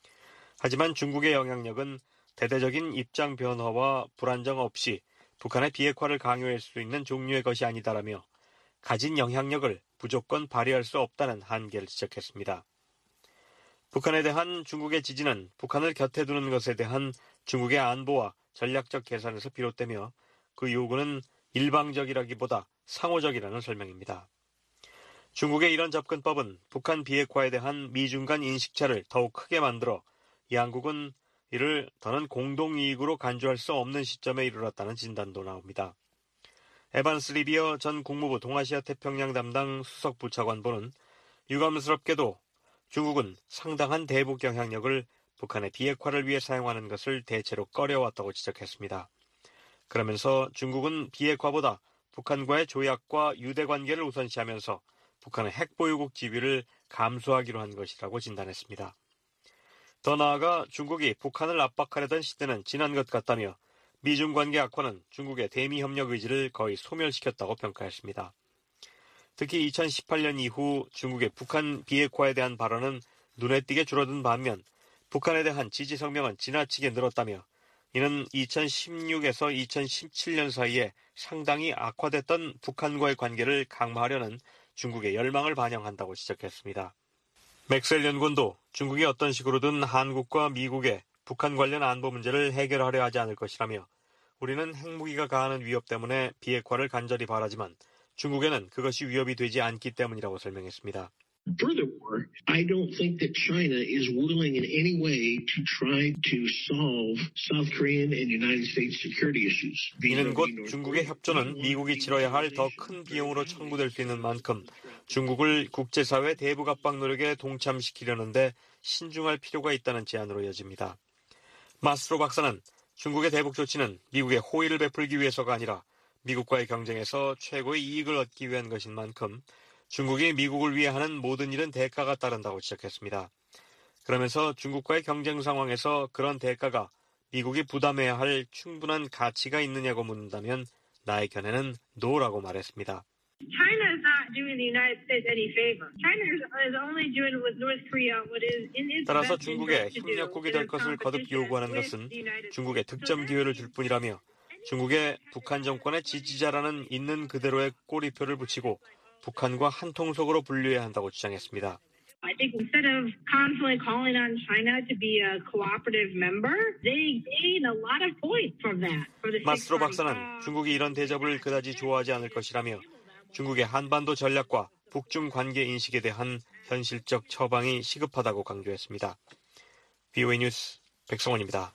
하지만 중국의 영향력은 대대적인 입장 변화와 불안정 없이 북한의 비핵화를 강요할 수 있는 종류의 것이 아니다라며 가진 영향력을 무조건 발휘할 수 없다는 한계를 지적했습니다. 북한에 대한 중국의 지지는 북한을 곁에 두는 것에 대한 중국의 안보와 전략적 계산에서 비롯되며 그 요구는 일방적이라기보다 상호적이라는 설명입니다. 중국의 이런 접근법은 북한 비핵화에 대한 미중 간 인식차를 더욱 크게 만들어 양국은 이를 더는 공동이익으로 간주할 수 없는 시점에 이르렀다는 진단도 나옵니다. 에반스 리비어 전 국무부 동아시아 태평양 담당 수석 부차관보는 유감스럽게도 중국은 상당한 대북 영향력을 북한의 비핵화를 위해 사용하는 것을 대체로 꺼려왔다고 지적했습니다. 그러면서 중국은 비핵화보다 북한과의 조약과 유대관계를 우선시하면서 북한의 핵보유국 지위를 감수하기로 한 것이라고 진단했습니다. 더 나아가 중국이 북한을 압박하려던 시대는 지난 것 같다며 미중 관계 악화는 중국의 대미 협력 의지를 거의 소멸시켰다고 평가했습니다. 특히 이천십팔 년 이후 중국의 북한 비핵화에 대한 발언은 눈에 띄게 줄어든 반면 북한에 대한 지지 성명은 지나치게 늘었다며 이는 이천십육에서 이천십칠 년 사이에 상당히 악화됐던 북한과의 관계를 강화하려는 중국의 열망을 반영한다고 지적했습니다. 맥스웰 연구원도 중국이 어떤 식으로든 한국과 미국의 북한 관련 안보 문제를 해결하려 하지 않을 것이라며 우리는 핵무기가 가하는 위협 때문에 비핵화를 간절히 바라지만 중국에는 그것이 위협이 되지 않기 때문이라고 설명했습니다. Furthermore, I don't think that China is willing in any way to try to solve South Korean and United States security issues. 이는 곧 중국의 협조는 미국이 치러야 할 더 큰 비용으로 청구될 수 있는 만큼 중국을 국제사회 대북 압박 노력에 동참시키려는데 신중할 필요가 있다는 제안으로 이어집니다. 마스트로 박사는 중국의 대북 조치는 미국의 호의를 베풀기 위해서가 아니라 미국과의 경쟁에서 최고의 이익을 얻기 위한 것인 만큼 중국이 미국을 위해 하는 모든 일은 대가가 따른다고 지적했습니다. 그러면서 중국과의 경쟁 상황에서 그런 대가가 미국이 부담해야 할 충분한 가치가 있느냐고 묻는다면 나의 견해는 노라고 말했습니다. China is not doing the United States any favor. China is only doing with North Korea what is in its 따라서 best 중국의 interest to do 협력국이 in 될 a 것을 거듭 competition 요구하는 with 것은 the United 중국에 States. 득점 기회를 줄 뿐이라며 중국의 북한 정권의 지지자라는 있는 그대로의 꼬리표를 붙이고 북한과 한 통속으로 분류해야 한다고 주장했습니다. I think instead of constantly calling on China to be a cooperative member, they gain a lot of points from that. 마스트로 박사는 중국이 이런 대접을 그다지 좋아하지 않을 것이라며 중국의 한반도 전략과 북중 관계 인식에 대한 현실적 처방이 시급하다고 강조했습니다. 비오에이 뉴스 백성원입니다.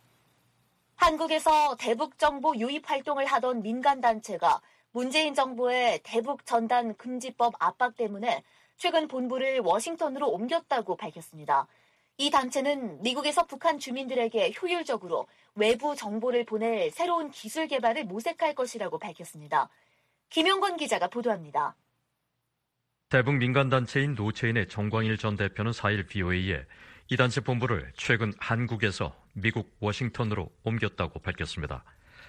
한국에서 대북 정보 유입 활동을 하던 민간단체가 문재인 정부의 대북 전단 금지법 압박 때문에 최근 본부를 워싱턴으로 옮겼다고 밝혔습니다. 이 단체는 미국에서 북한 주민들에게 효율적으로 외부 정보를 보낼 새로운 기술 개발을 모색할 것이라고 밝혔습니다. 김용건 기자가 보도합니다. 대북 민간단체인 노체인의 정광일 전 대표는 사 일 비오에이에 이 단체 본부를 최근 한국에서 미국 워싱턴으로 옮겼다고 밝혔습니다.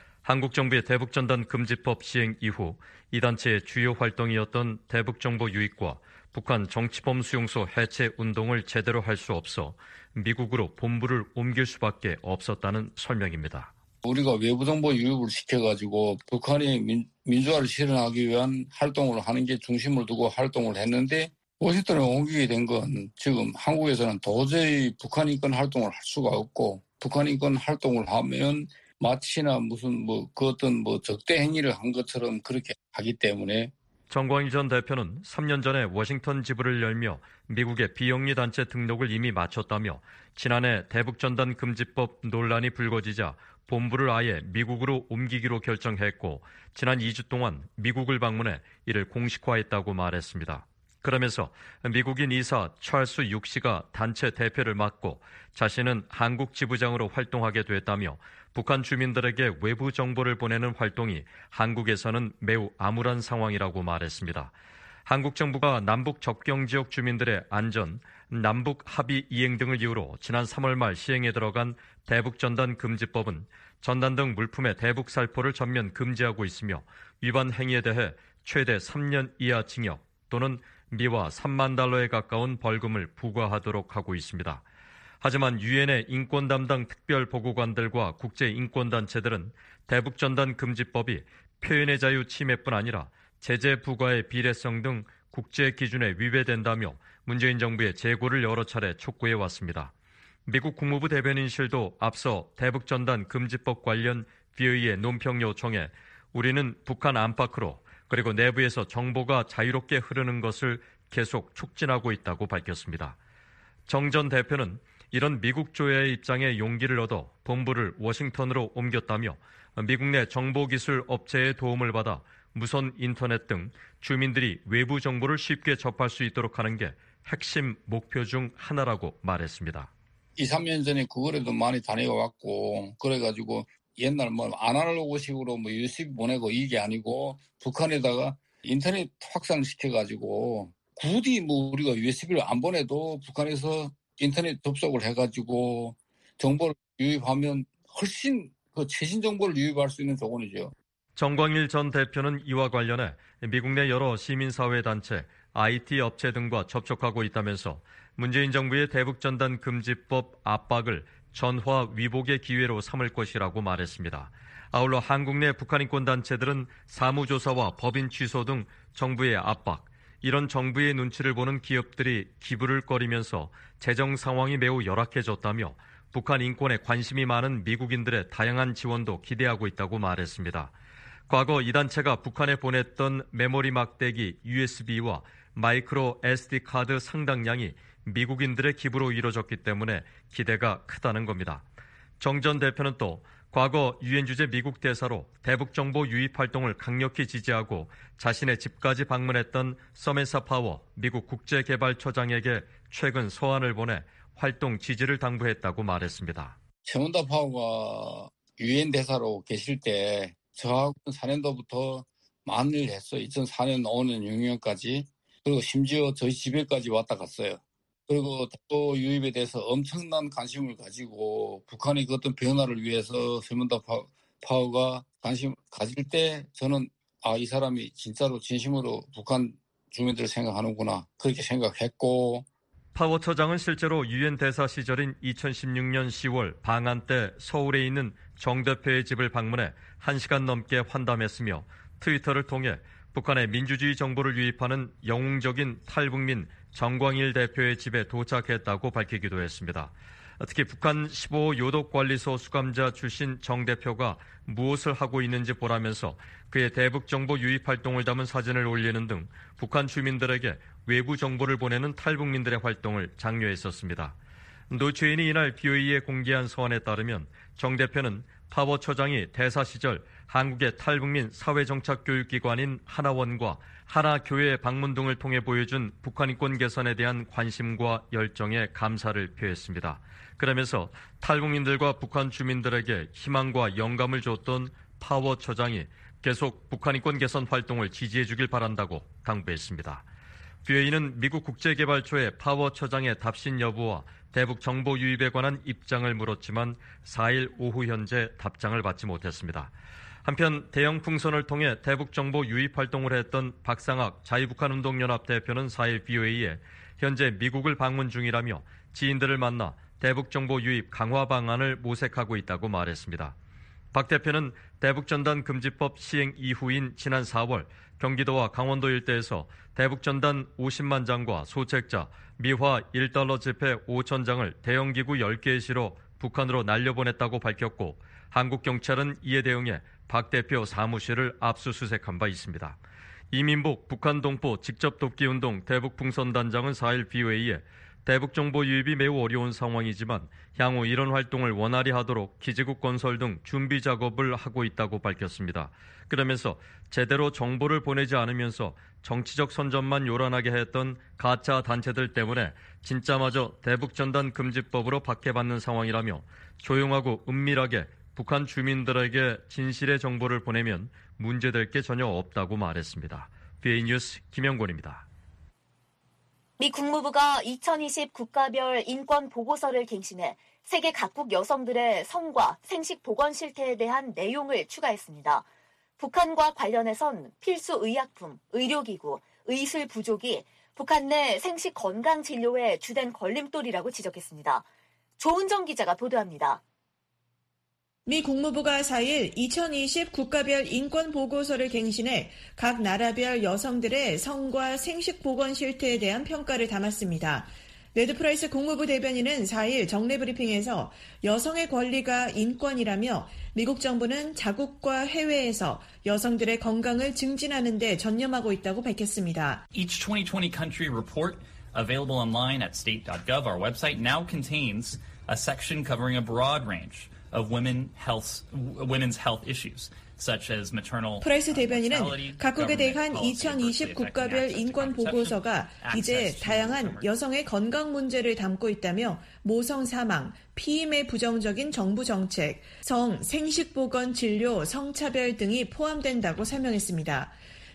한국 정부의 대북전단 금지법 시행 이후 이 단체의 주요 활동이었던 대북정보 유입과 북한 정치범 수용소 해체 운동을 제대로 할 수 없어 미국으로 본부를 옮길 수밖에 없었다는 설명입니다. 우리가 외부 정보 유입을 시켜가지고 북한이 민, 민주화를 실현하기 위한 활동을 하는 게 중심을 두고 활동을 했는데 워싱턴에 옮기게 된 건 지금 한국에서는 도저히 북한 인권 활동을 할 수가 없고 북한 인권 활동을 하면 마치나 무슨 뭐 그 어떤 뭐 적대 행위를 한 것처럼 그렇게 하기 때문에 정광일 전 대표는 삼 년 전에 워싱턴 지부를 열며 미국의 비영리 단체 등록을 이미 마쳤다며 지난해 대북전단 금지법 논란이 불거지자 본부를 아예 미국으로 옮기기로 결정했고 지난 이 주 동안 미국을 방문해 이를 공식화했다고 말했습니다. 그러면서 미국인 이사 찰스 육 씨가 단체 대표를 맡고 자신은 한국 지부장으로 활동하게 됐다며 북한 주민들에게 외부 정보를 보내는 활동이 한국에서는 매우 암울한 상황이라고 말했습니다. 한국 정부가 남북 접경 지역 주민들의 안전, 남북 합의 이행 등을 이유로 지난 삼월 말 시행에 들어간 대북전단 금지법은 전단 등 물품의 대북 살포를 전면 금지하고 있으며 위반 행위에 대해 최대 삼 년 이하 징역 또는 미화 삼만 달러에 가까운 벌금을 부과하도록 하고 있습니다. 하지만 유엔의 인권 담당 특별보고관들과 국제인권단체들은 대북전단 금지법이 표현의 자유 침해뿐 아니라 제재 부과의 비례성 등 국제 기준에 위배된다며 문재인 정부의 재고를 여러 차례 촉구해 왔습니다. 미국 국무부 대변인실도 앞서 대북전단 금지법 관련 비오이의 논평 요청에 우리는 북한 안팎으로 그리고 내부에서 정보가 자유롭게 흐르는 것을 계속 촉진하고 있다고 밝혔습니다. 정 전 대표는 이런 미국 조야의 입장에 용기를 얻어 본부를 워싱턴으로 옮겼다며 미국 내 정보기술 업체의 도움을 받아 무선 인터넷 등 주민들이 외부 정보를 쉽게 접할 수 있도록 하는 게 핵심 목표 중 하나라고 말했습니다. 이, 삼 년 전에 그거라도 많이 다녀왔고 그래가지고 옛날 뭐 아날로그식으로 뭐 유에스비 보내고 이게 아니고 북한에다가 인터넷 확산시켜가지고 굳이 뭐 우리가 유에스비를 안 보내도 북한에서 인터넷 접속을 해가지고 정보를 유입하면 훨씬 그 최신 정보를 유입할 수 있는 조건이죠. 정광일 전 대표는 이와 관련해 미국 내 여러 시민사회단체, 아이티 업체 등과 접촉하고 있다면서 문재인 정부의 대북전단 금지법 압박을 전화 위복의 기회로 삼을 것이라고 말했습니다. 아울러 한국 내 북한인권단체들은 사무조사와 법인 취소 등 정부의 압박, 이런 정부의 눈치를 보는 기업들이 기부를 꺼리면서 재정 상황이 매우 열악해졌다며 북한 인권에 관심이 많은 미국인들의 다양한 지원도 기대하고 있다고 말했습니다. 과거 이 단체가 북한에 보냈던 메모리 막대기 유에스비와 마이크로 에스디 카드 상당량이 미국인들의 기부로 이루어졌기 때문에 기대가 크다는 겁니다. 정 전 대표는 또 과거 유엔 주재 미국 대사로 대북정보 유입 활동을 강력히 지지하고 자신의 집까지 방문했던 서멘사 파워 미국 국제개발처장에게 최근 서한을 보내 활동 지지를 당부했다고 말했습니다. 서멘사 파워가 유엔 대사로 계실 때 저하고 사 년도부터 많은 일을 했어요. 이천사 년, 오 년, 육 년까지. 그리고 심지어 저희 집에까지 왔다 갔어요. 그리고 또 유입에 대해서 엄청난 관심을 가지고 북한의 그 어떤 변화를 위해서 서멘사 파워가 관심 가질 때 저는 아, 이 사람이 진짜로 진심으로 북한 주민들을 생각하는구나 그렇게 생각했고. 파워 처장은 실제로 유엔 대사 시절인 이천십육 년 시월 방한 때 서울에 있는 정 대표의 집을 방문해 한 시간 넘게 환담했으며 트위터를 통해 북한의 민주주의 정보를 유입하는 영웅적인 탈북민 정광일 대표의 집에 도착했다고 밝히기도 했습니다. 특히 북한 십오 호 요독관리소 수감자 출신 정 대표가 무엇을 하고 있는지 보라면서 그의 대북 정보 유입 활동을 담은 사진을 올리는 등 북한 주민들에게 외부 정보를 보내는 탈북민들의 활동을 장려했었습니다. 노초인이 이날 비오이에 공개한 서한에 따르면 정 대표는 파워 처장이 대사 시절 한국의 탈북민 사회정착교육기관인 하나원과 하나교회 방문 등을 통해 보여준 북한 인권 개선에 대한 관심과 열정에 감사를 표했습니다. 그러면서 탈북민들과 북한 주민들에게 희망과 영감을 줬던 파워 처장이 계속 북한 인권 개선 활동을 지지해 주길 바란다고 당부했습니다. 비오이는 미국 국제개발처의 파워 처장의 답신 여부와 대북 정보 유입에 관한 입장을 물었지만 사 일 오후 현재 답장을 받지 못했습니다. 한편 대형 풍선을 통해 대북 정보 유입 활동을 했던 박상학 자유북한운동연합 대표는 사 일 비오이에 현재 미국을 방문 중이라며 지인들을 만나 대북 정보 유입 강화 방안을 모색하고 있다고 말했습니다. 박 대표는 대북전단 금지법 시행 이후인 지난 사월 경기도와 강원도 일대에서 대북전단 오십만 장과 소책자, 미화 일 달러 지폐 오천 장을 대형기구 열 개에 실어 북한으로 날려보냈다고 밝혔고 한국 경찰은 이에 대응해 박 대표 사무실을 압수수색한 바 있습니다. 이민복 북한 동포 직접 돕기 운동 대북풍선단장은 사 일 비오이에 대북 정보 유입이 매우 어려운 상황이지만 향후 이런 활동을 원활히 하도록 기지국 건설 등 준비 작업을 하고 있다고 밝혔습니다. 그러면서 제대로 정보를 보내지 않으면서 정치적 선전만 요란하게 했던 가짜 단체들 때문에 진짜마저 대북전단 금지법으로 박해받는 상황이라며 조용하고 은밀하게 북한 주민들에게 진실의 정보를 보내면 문제될 게 전혀 없다고 말했습니다. 비에이 뉴스 김영권입니다. 미 국무부가 이천이십 국가별 인권 보고서를 갱신해 세계 각국 여성들의 성과 생식 보건 실태에 대한 내용을 추가했습니다. 북한과 관련해선 필수 의약품, 의료기구, 의술 부족이 북한 내 생식 건강 진료의 주된 걸림돌이라고 지적했습니다. 조은정 기자가 보도합니다. 미 국무부가 사 일 이천이십 국가별 인권 보고서를 갱신해 각 나라별 여성들의 성과 생식 보건 실태에 대한 평가를 담았습니다. 네드 프라이스 국무부 대변인은 사 일 정례 브리핑에서 여성의 권리가 인권이라며 미국 정부는 자국과 해외에서 여성들의 건강을 증진하는 데 전념하고 있다고 밝혔습니다. Each twenty twenty country report available online at state dot gov, our website, now contains a section covering a broad range of women health, women's health issues, such as maternal. 프라이스 대변인은 각국에 대한 이천이십 국가별 인권 보고서가 이제 다양한 여성의 건강 문제를 담고 있다며 모성 사망, 피임의 부정적인 정부 정책, 성, 생식 보건 진료, 성차별 등이 포함된다고 설명했습니다.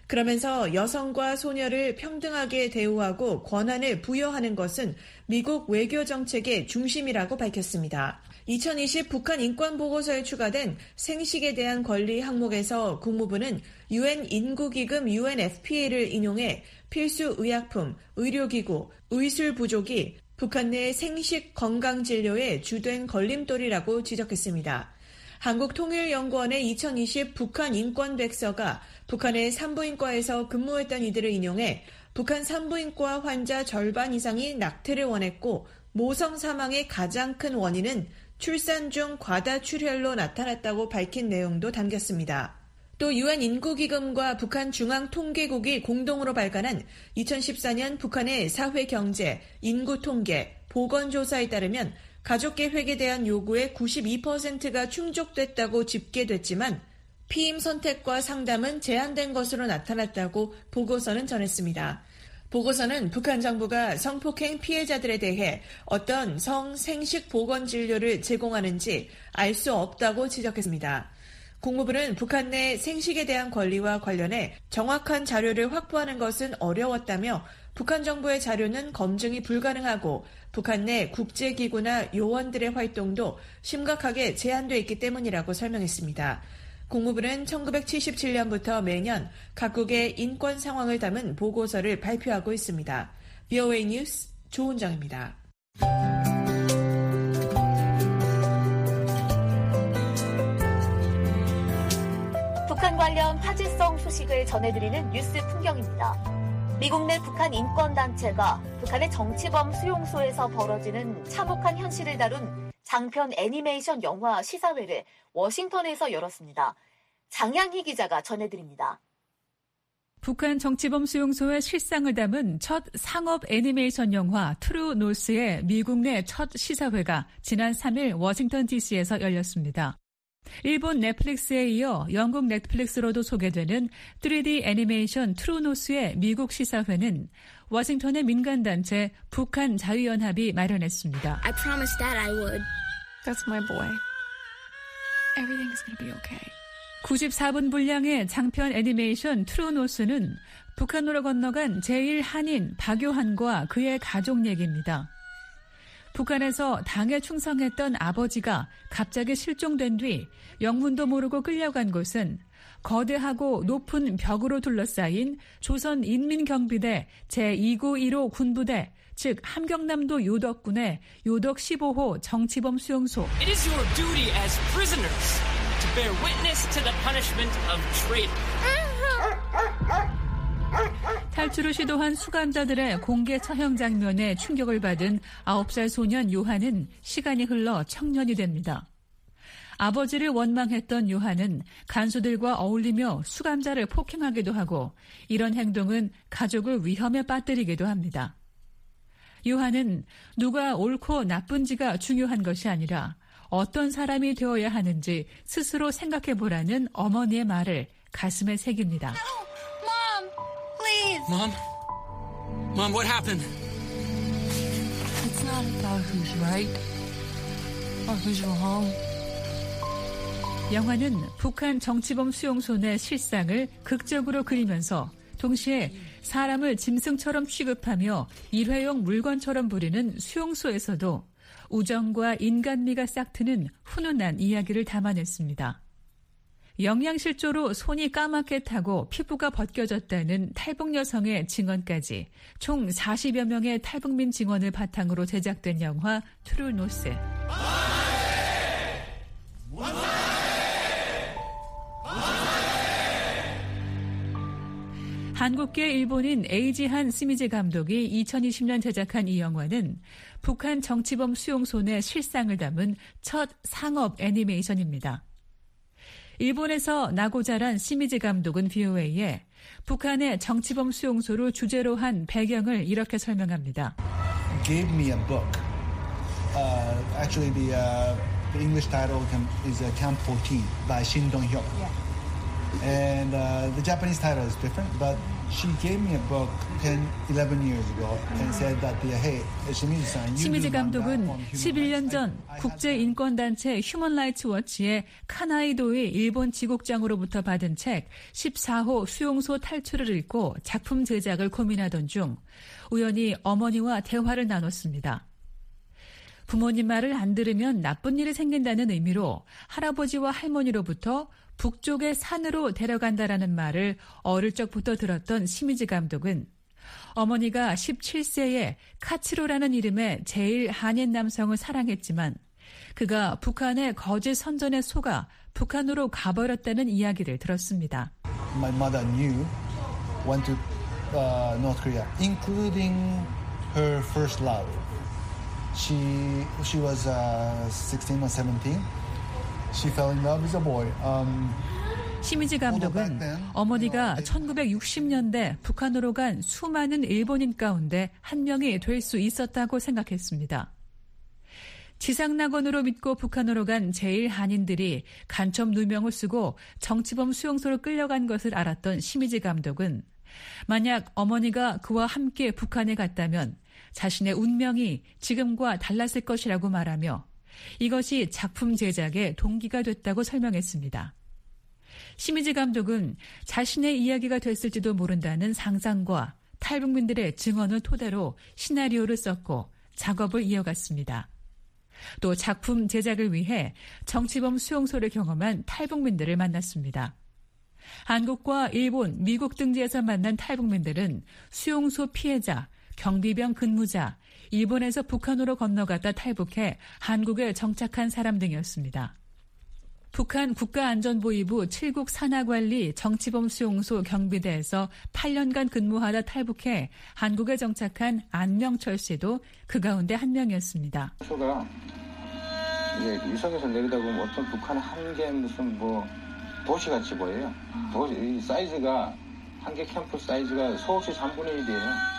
그러면서 여성과 소녀를 평등하게 대우하고 권한을 부여하는 것은 미국 외교 정책의 중심이라고 밝혔습니다. 이천이십 북한 인권보고서에 추가된 생식에 대한 권리 항목에서 국무부는 유엔 인구기금 유엔에프피에이를 인용해 필수 의약품, 의료기구, 의술 부족이 북한 내 생식 건강진료의 주된 걸림돌이라고 지적했습니다. 한국통일연구원의 이천이십 북한 인권백서가 북한의 산부인과에서 근무했던 이들을 인용해 북한 산부인과 환자 절반 이상이 낙태를 원했고 모성 사망의 가장 큰 원인은 출산 중 과다 출혈로 나타났다고 밝힌 내용도 담겼습니다. 또 유엔 인구기금과 북한 중앙통계국이 공동으로 발간한 이천십사 년 북한의 사회경제, 인구통계, 보건조사에 따르면 가족계획에 대한 요구의 구십이 퍼센트가 충족됐다고 집계됐지만 피임 선택과 상담은 제한된 것으로 나타났다고 보고서는 전했습니다. 보고서는 북한 정부가 성폭행 피해자들에 대해 어떤 성, 생식 보건 진료를 제공하는지 알 수 없다고 지적했습니다. 국무부는 북한 내 생식에 대한 권리와 관련해 정확한 자료를 확보하는 것은 어려웠다며 북한 정부의 자료는 검증이 불가능하고 북한 내 국제기구나 요원들의 활동도 심각하게 제한돼 있기 때문이라고 설명했습니다. 국무부는 천구백칠십칠 년부터 매년 각국의 인권 상황을 담은 보고서를 발표하고 있습니다. 브이오에이 뉴스 조은정입니다. 북한 관련 화제성 소식을 전해드리는 뉴스 풍경입니다. 미국 내 북한 인권단체가 북한의 정치범 수용소에서 벌어지는 참혹한 현실을 다룬 장편 애니메이션 영화 시사회를 워싱턴에서 열었습니다. 장양희 기자가 전해드립니다. 북한 정치범 수용소의 실상을 담은 첫 상업 애니메이션 영화 트루 노스의 미국 내 첫 시사회가 지난 삼 일 워싱턴 디씨에서 열렸습니다. 일본 넷플릭스에 이어 영국 넷플릭스로도 소개되는 쓰리디 애니메이션 트루 노스의 미국 시사회는 워싱턴의 민간단체 북한 자유연합이 마련했습니다. I promised Dad I would. That's my boy. Everything's gonna be okay. 구십사 분 분량의 장편 애니메이션 트루 노스는 북한으로 건너간 제일 한인 박요한과 그의 가족 얘기입니다. 북한에서 당에 충성했던 아버지가 갑자기 실종된 뒤 영문도 모르고 끌려간 곳은 거대하고 높은 벽으로 둘러싸인 조선인민경비대 제이 구 일 호 군부대, 즉 함경남도 요덕군의 요덕 십오 호 정치범 수용소. It is your duty as prisoners to bear witness to the punishment of traitor. 탈출을 시도한 수감자들의 공개 처형 장면에 충격을 받은 아홉 살 소년 요한은 시간이 흘러 청년이 됩니다. 아버지를 원망했던 요한은 간수들과 어울리며 수감자를 폭행하기도 하고 이런 행동은 가족을 위험에 빠뜨리기도 합니다. 요한은 누가 옳고 나쁜지가 중요한 것이 아니라 어떤 사람이 되어야 하는지 스스로 생각해보라는 어머니의 말을 가슴에 새깁니다. Please. Mom? Mom, what happened? It's not about who's right or who's wrong. 영화는 북한 정치범 수용소 내 실상을 극적으로 그리면서 동시에 사람을 짐승처럼 취급하며 일회용 물건처럼 부리는 수용소에서도 우정과 인간미가 싹트는 훈훈한 이야기를 담아냈습니다. 영양실조로 손이 까맣게 타고 피부가 벗겨졌다는 탈북 여성의 증언까지 총 사십여 명의 탈북민 증언을 바탕으로 제작된 영화 트루 노스. 한국계 일본인 에이지한 스미즈 감독이 이천이십 년 제작한 이 영화는 북한 정치범 수용소 내 실상을 담은 첫 상업 애니메이션입니다. 일본에서 나고 자란 시미즈 감독은 브이오에이에 북한의 정치범 수용소를 주제로 한 배경을 이렇게 설명합니다. Gave me a book. Uh, actually, the, uh, the English title is uh, Camp fourteen by Shin Dong-hyuk. Yeah. And uh, the Japanese title is different, but she gave me a book ten, eleven years ago and said that, hey, Shimizu-san, you 시미즈 감독은 십일 년 전 국제인권단체 휴먼 라이츠 워치의 카나이도의 일본 지국장으로부터 받은 책 십사 호 수용소 탈출을 읽고 작품 제작을 고민하던 중 우연히 어머니와 대화를 나눴습니다. 부모님 말을 안 들으면 나쁜 일이 생긴다는 의미로 할아버지와 할머니로부터 북쪽의 산으로 데려간다라는 말을 어릴 적부터 들었던 시미즈 감독은 어머니가 십칠 세에 카츠로라는 이름의 제일 한인 남성을 사랑했지만 그가 북한의 거짓 선전에 속아 북한으로 가버렸다는 이야기를 들었습니다. My mother knew went to uh, North Korea, including her first love. She she was uh, sixteen or seventeen. She fell in love with a boy. Um, 시미즈 감독은 어머니가 천구백육십 년대 북한으로 간 수많은 일본인 가운데 한 명이 될 수 있었다고 생각했습니다. 지상낙원으로 믿고 북한으로 간 제일 한인들이 간첩 누명을 쓰고 정치범 수용소로 끌려간 것을 알았던 시미즈 감독은 만약 어머니가 그와 함께 북한에 갔다면 자신의 운명이 지금과 달랐을 것이라고 말하며 이것이 작품 제작의 동기가 됐다고 설명했습니다. 시미즈 감독은 자신의 이야기가 됐을지도 모른다는 상상과 탈북민들의 증언을 토대로 시나리오를 썼고 작업을 이어갔습니다. 또 작품 제작을 위해 정치범 수용소를 경험한 탈북민들을 만났습니다. 한국과 일본, 미국 등지에서 만난 탈북민들은 수용소 피해자, 경비병 근무자, 일본에서 북한으로 건너갔다 탈북해 한국에 정착한 사람 등이었습니다. 북한 국가안전보위부 칠국 산하관리 정치범 수용소 경비대에서 팔 년간 근무하다 탈북해 한국에 정착한 안명철 씨도 그 가운데 한 명이었습니다. 소가 이제 위성에서 내리다 보면 어떤 북한 한 개 무슨 뭐 도시같이 보여요. 도시 이 사이즈가 한 개 캠프 사이즈가 서울시 삼분의 일이에요.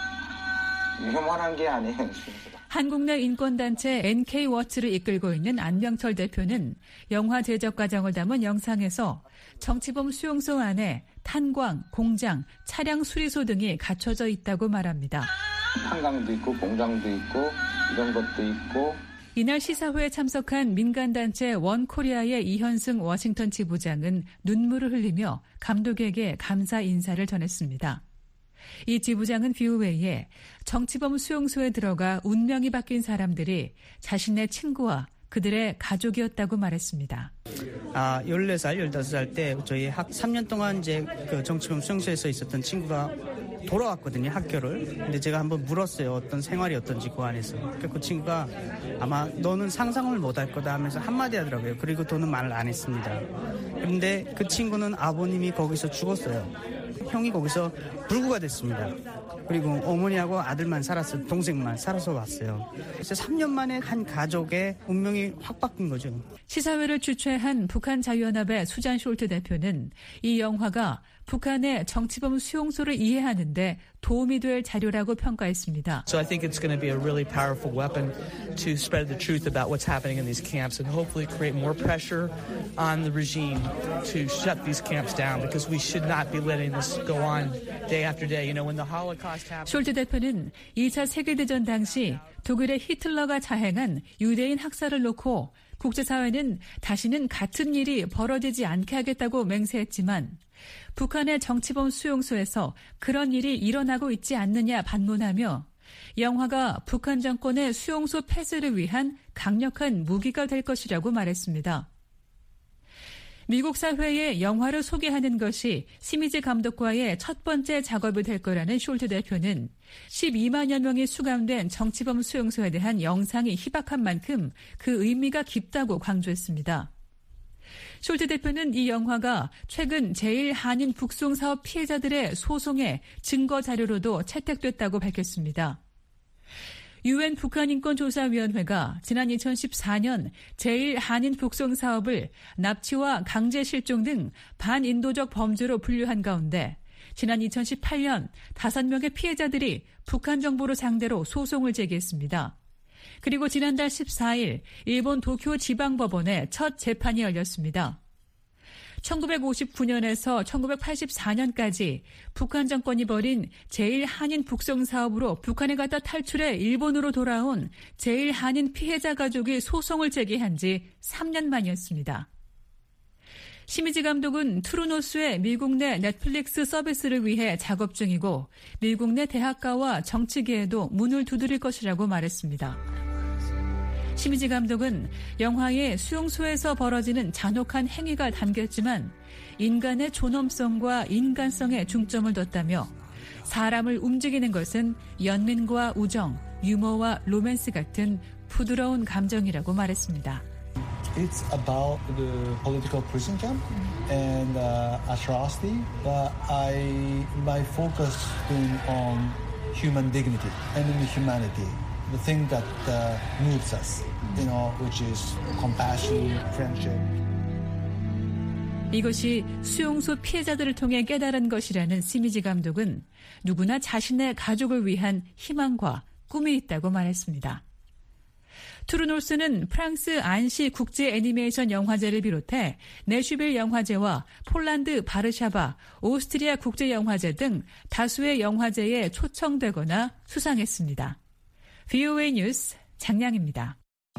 위험한 게 아니에요. 한국 내 인권단체 엔케이워치를 이끌고 있는 안명철 대표는 영화 제작 과정을 담은 영상에서 정치범 수용소 안에 탄광, 공장, 차량 수리소 등이 갖춰져 있다고 말합니다. 탄광도 있고 공장도 있고 이런 것도 있고. 이날 시사회에 참석한 민간단체 원코리아의 이현승 워싱턴 지부장은 눈물을 흘리며 감독에게 감사 인사를 전했습니다. 이 지부장은 뷰웨이에 정치범 수용소에 들어가 운명이 바뀐 사람들이 자신의 친구와 그들의 가족이었다고 말했습니다. 아, 열네 살, 열다섯 살 때 저희 학 삼 년 동안 이제 그 정치범 수용소에서 있었던 친구가 돌아왔거든요, 학교를. 근데 제가 한번 물었어요. 어떤 생활이 어떤지 그 안에서. 그 친구가 아마 너는 상상을 못할 거다 하면서 한마디 하더라고요. 그리고 저는 말을 안 했습니다. 그런데 그 친구는 아버님이 거기서 죽었어요. 형이 거기서 불구가 됐습니다. 그리고 어머니하고 아들만 살았어요. 동생만 살아서 왔어요. 그래서 삼 년 만에 한 가족의 운명이 확 바뀐 거죠. 시사회를 주최한 북한자유연합의 수잔 숄트 대표는 이 영화가 북한의 정치범 수용소를 이해하는 데 도움이 될 자료라고 평가했습니다. So I think it's going to be a really powerful weapon to spread the truth about what's happening in these camps and hopefully create more pressure on the regime to shut these camps down because we should not be letting this go on day after day. You know, when the Holocaust happened. 숄트 대표는 이 차 세계대전 당시 독일의 히틀러가 자행한 유대인 학살을 놓고 국제사회는 다시는 같은 일이 벌어지지 않게 하겠다고 맹세했지만 북한의 정치범 수용소에서 그런 일이 일어나고 있지 않느냐 반문하며 영화가 북한 정권의 수용소 폐쇄를 위한 강력한 무기가 될 것이라고 말했습니다. 미국 사회에 영화를 소개하는 것이 시미즈 감독과의 첫 번째 작업이 될 거라는 숄트 대표는 십이만여 명이 수감된 정치범 수용소에 대한 영상이 희박한 만큼 그 의미가 깊다고 강조했습니다. 숄트 대표는 이 영화가 최근 제일 한인 북송 사업 피해자들의 소송의 증거 자료로도 채택됐다고 밝혔습니다. 유엔 북한인권조사위원회가 지난 이천십사 년 제일 한인 북송 사업을 납치와 강제 실종 등 반인도적 범죄로 분류한 가운데 지난 이천십팔 년 다섯 명의 피해자들이 북한 정부를 상대로 소송을 제기했습니다. 그리고 지난달 십사 일 일본 도쿄 지방법원에 첫 재판이 열렸습니다. 천구백오십구 년에서 천구백팔십사 년까지 북한 정권이 벌인 제일 한인 북송 사업으로 북한에 갔다 탈출해 일본으로 돌아온 제일 한인 피해자 가족이 소송을 제기한 지 삼 년 만이었습니다. 시미즈 감독은 트루노스의 미국 내 넷플릭스 서비스를 위해 작업 중이고 미국 내 대학가와 정치계에도 문을 두드릴 것이라고 말했습니다. 시미즈 감독은 영화의 수용소에서 벌어지는 잔혹한 행위가 담겼지만 인간의 존엄성과 인간성에 중점을 뒀다며 사람을 움직이는 것은 연민과 우정, 유머와 로맨스 같은 부드러운 감정이라고 말했습니다. It's about the political prison camp and uh, atrocity, but I my focus been on human dignity and humanity, the thing that uh, moves us, you know, which is compassion, friendship. 이것이 수용소 피해자들을 통해 깨달은 것이라는 시미즈 감독은 누구나 자신의 가족을 위한 희망과 꿈이 있다고 말했습니다. 트루노스는 프랑스 안시 국제 애니메이션 영화제를 비롯해 내슈빌 영화제와 폴란드 바르샤바, 오스트리아 국제 영화제 등 다수의 영화제에 초청되거나 수상했습니다. 브이오에이 뉴스 장량입니다.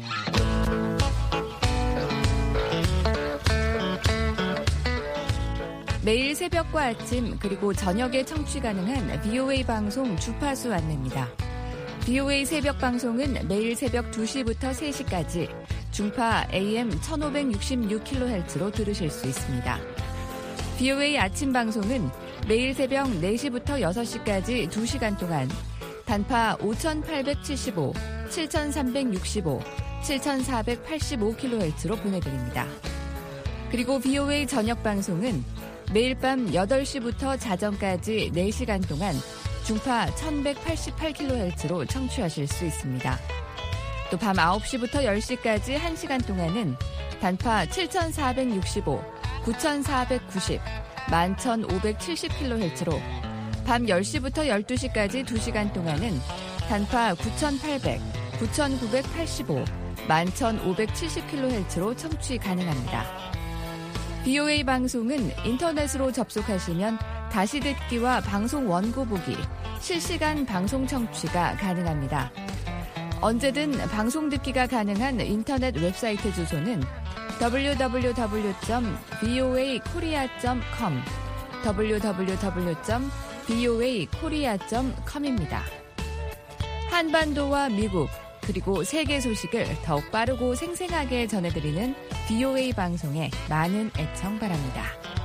매일 새벽과 아침 그리고 저녁에 청취 가능한 브이오에이 방송 주파수 안내입니다. 브이오에이 새벽 방송은 매일 새벽 두 시부터 세 시까지 중파 에이엠 천오백육십육 킬로헤르츠로 들으실 수 있습니다. 브이오에이 아침 방송은 매일 새벽 네 시부터 여섯 시까지 두 시간 동안 단파 오천팔백칠십오, 칠천삼백육십오, 칠천사백팔십오 킬로헤르츠로 보내드립니다. 그리고 브이오에이 저녁 방송은 매일 밤 여덟 시부터 자정까지 네 시간 동안 중파 천백팔십팔 킬로헤르츠로 청취하실 수 있습니다. 또 밤 아홉 시부터 열 시까지 한 시간 동안은 단파 칠천사백육십오, 구천사백구십, 만 천오백칠십 킬로헤르츠로 밤 열 시부터 열두 시까지 두 시간 동안은 단파 구천팔백, 구천구백팔십오, 만 천오백칠십 킬로헤르츠로 청취 가능합니다. 브이오에이 방송은 인터넷으로 접속하시면 다시 듣기와 방송 원고 보기, 실시간 방송 청취가 가능합니다. 언제든 방송 듣기가 가능한 인터넷 웹사이트 주소는 더블유 더블유 더블유 점 브이오에이 코리아 점 컴, 더블유 더블유 더블유 점 브이오에이 코리아 점 컴입니다. 한반도와 미국, 그리고 세계 소식을 더욱 빠르고 생생하게 전해드리는 브이오에이 방송에 많은 애청 바랍니다.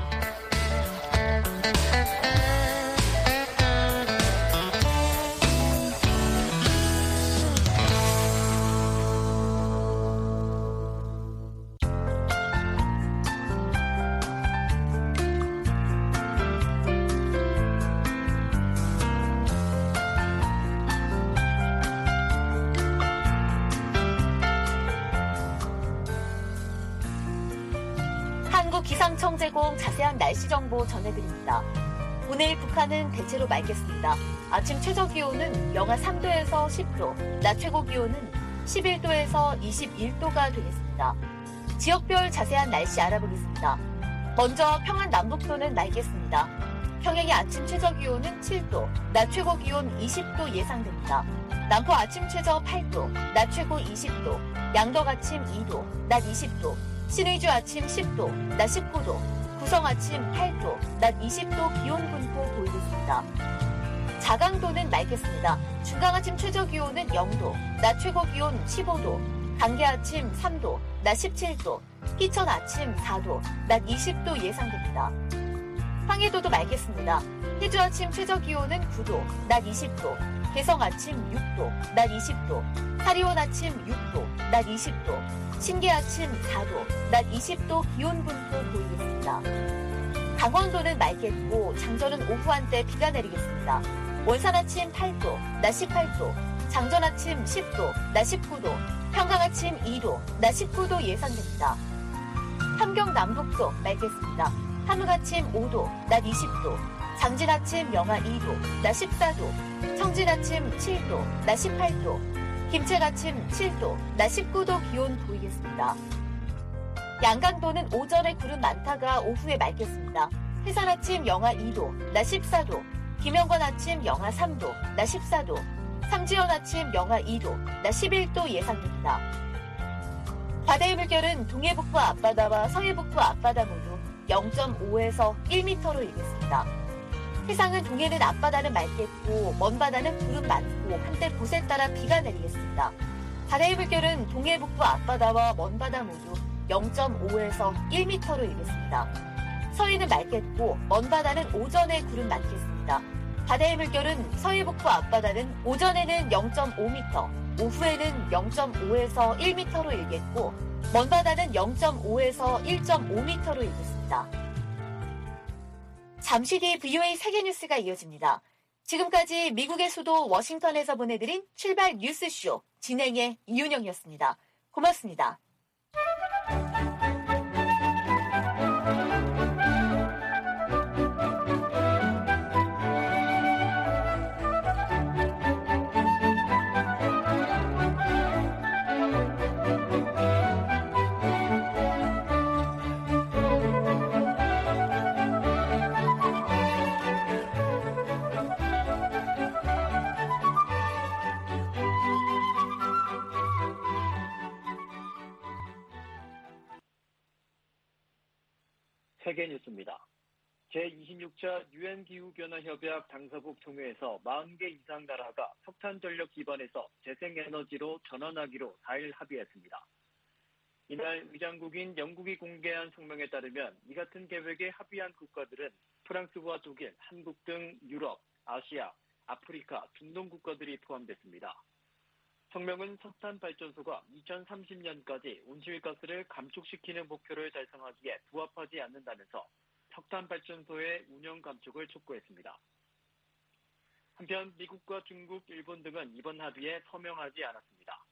기상청제공 자세한 날씨 정보 전해드립니다. 오늘 북한은 대체로 맑겠습니다. 아침 최저기온은 영하 삼 도에서 십 도, 낮 최고기온은 십일 도에서 이십일 도가 되겠습니다. 지역별 자세한 날씨 알아보겠습니다. 먼저 평안 남북도는 맑겠습니다. 평양의 아침 최저기온은 칠 도, 낮 최고기온 이십 도 예상됩니다. 남포 아침 최저 팔 도, 낮 최고 이십 도, 양덕 아침 이 도, 낮 이십 도, 신의주 아침 십 도, 낮 십구 도, 구성 아침 팔 도, 낮 이십 도 기온 분포 보이겠습니다. 자강도는 맑겠습니다. 중강 아침 최저기온은 영 도, 낮 최고기온 십오 도, 강계 아침 삼 도, 낮 십칠 도, 희천 아침 사 도, 낮 이십 도 예상됩니다. 황해도도 맑겠습니다. 해주 아침 최저기온은 구 도, 낮 이십 도, 개성 아침 육 도, 낮 이십 도, 사리온 아침 육 도, 낮 이십 도, 신계 아침 사 도, 낮 이십 도 기온 분포 보이겠습니다. 강원도는 맑겠고 장전은 오후 한때 비가 내리겠습니다. 원산 아침 팔 도, 낮 십팔 도, 장전 아침 십 도, 낮 십구 도, 평강 아침 이 도, 낮 십구 도 예상됩니다. 함경 남북도 맑겠습니다. 함흥 아침 오 도, 낮 이십 도, 장진 아침 영하 이 도, 낮 십사 도, 청진 아침 칠 도, 낮 십팔 도, 김책 아침 칠 도, 낮 십구 도 기온 보이겠습니다. 양강도는 오전에 구름 많다가 오후에 맑겠습니다. 해산 아침 영하 이 도, 낮 십사 도, 김영건 아침 영하 삼 도, 낮 십사 도, 삼지연 아침 영하 이 도, 낮 십일 도 예상됩니다. 바다의 물결은 동해북부 앞바다와 서해북부 앞바다 모두 영 점 오에서 일 미터로 일겠습니다. 해상은 동해는 앞바다는 맑겠고 먼바다는 구름 많고 한때 곳에 따라 비가 내리겠습니다. 바다의 물결은 동해북부 앞바다와 먼바다 모두 영 점 오에서 일 미터로 일겠습니다. 서해는 맑겠고 먼바다는 오전에 구름 많겠습니다. 바다의 물결은 서해북부 앞바다는 오전에는 영 점 오 미터, 오후에는 영 점 오에서 일 미터로 일겠고 먼바다는 영 점 오에서 일 점 오 미터로 일겠습니다. 잠시 뒤 브이오에이 세계뉴스가 이어집니다. 지금까지 미국의 수도 워싱턴에서 보내드린 출발 뉴스쇼 진행의 이윤영이었습니다. 고맙습니다. 세계뉴스입니다. 제이십육 차 유엔 기후변화협약 당사국 총회에서 사십 개 이상 나라가 석탄 전력 기반에서 재생에너지로 전환하기로 사 일 합의했습니다. 이날 의장국인 영국이 공개한 성명에 따르면 이 같은 계획에 합의한 국가들은 프랑스와 독일, 한국 등 유럽, 아시아, 아프리카, 중동 국가들이 포함됐습니다. 성명은 석탄 발전소가 이천삼십 년까지 온실가스를 감축시키는 목표를 달성하기에 부합하지 않는다면서 석탄 발전소의 운영 감축을 촉구했습니다. 한편 미국과 중국, 일본 등은 이번 합의에 서명하지 않았습니다.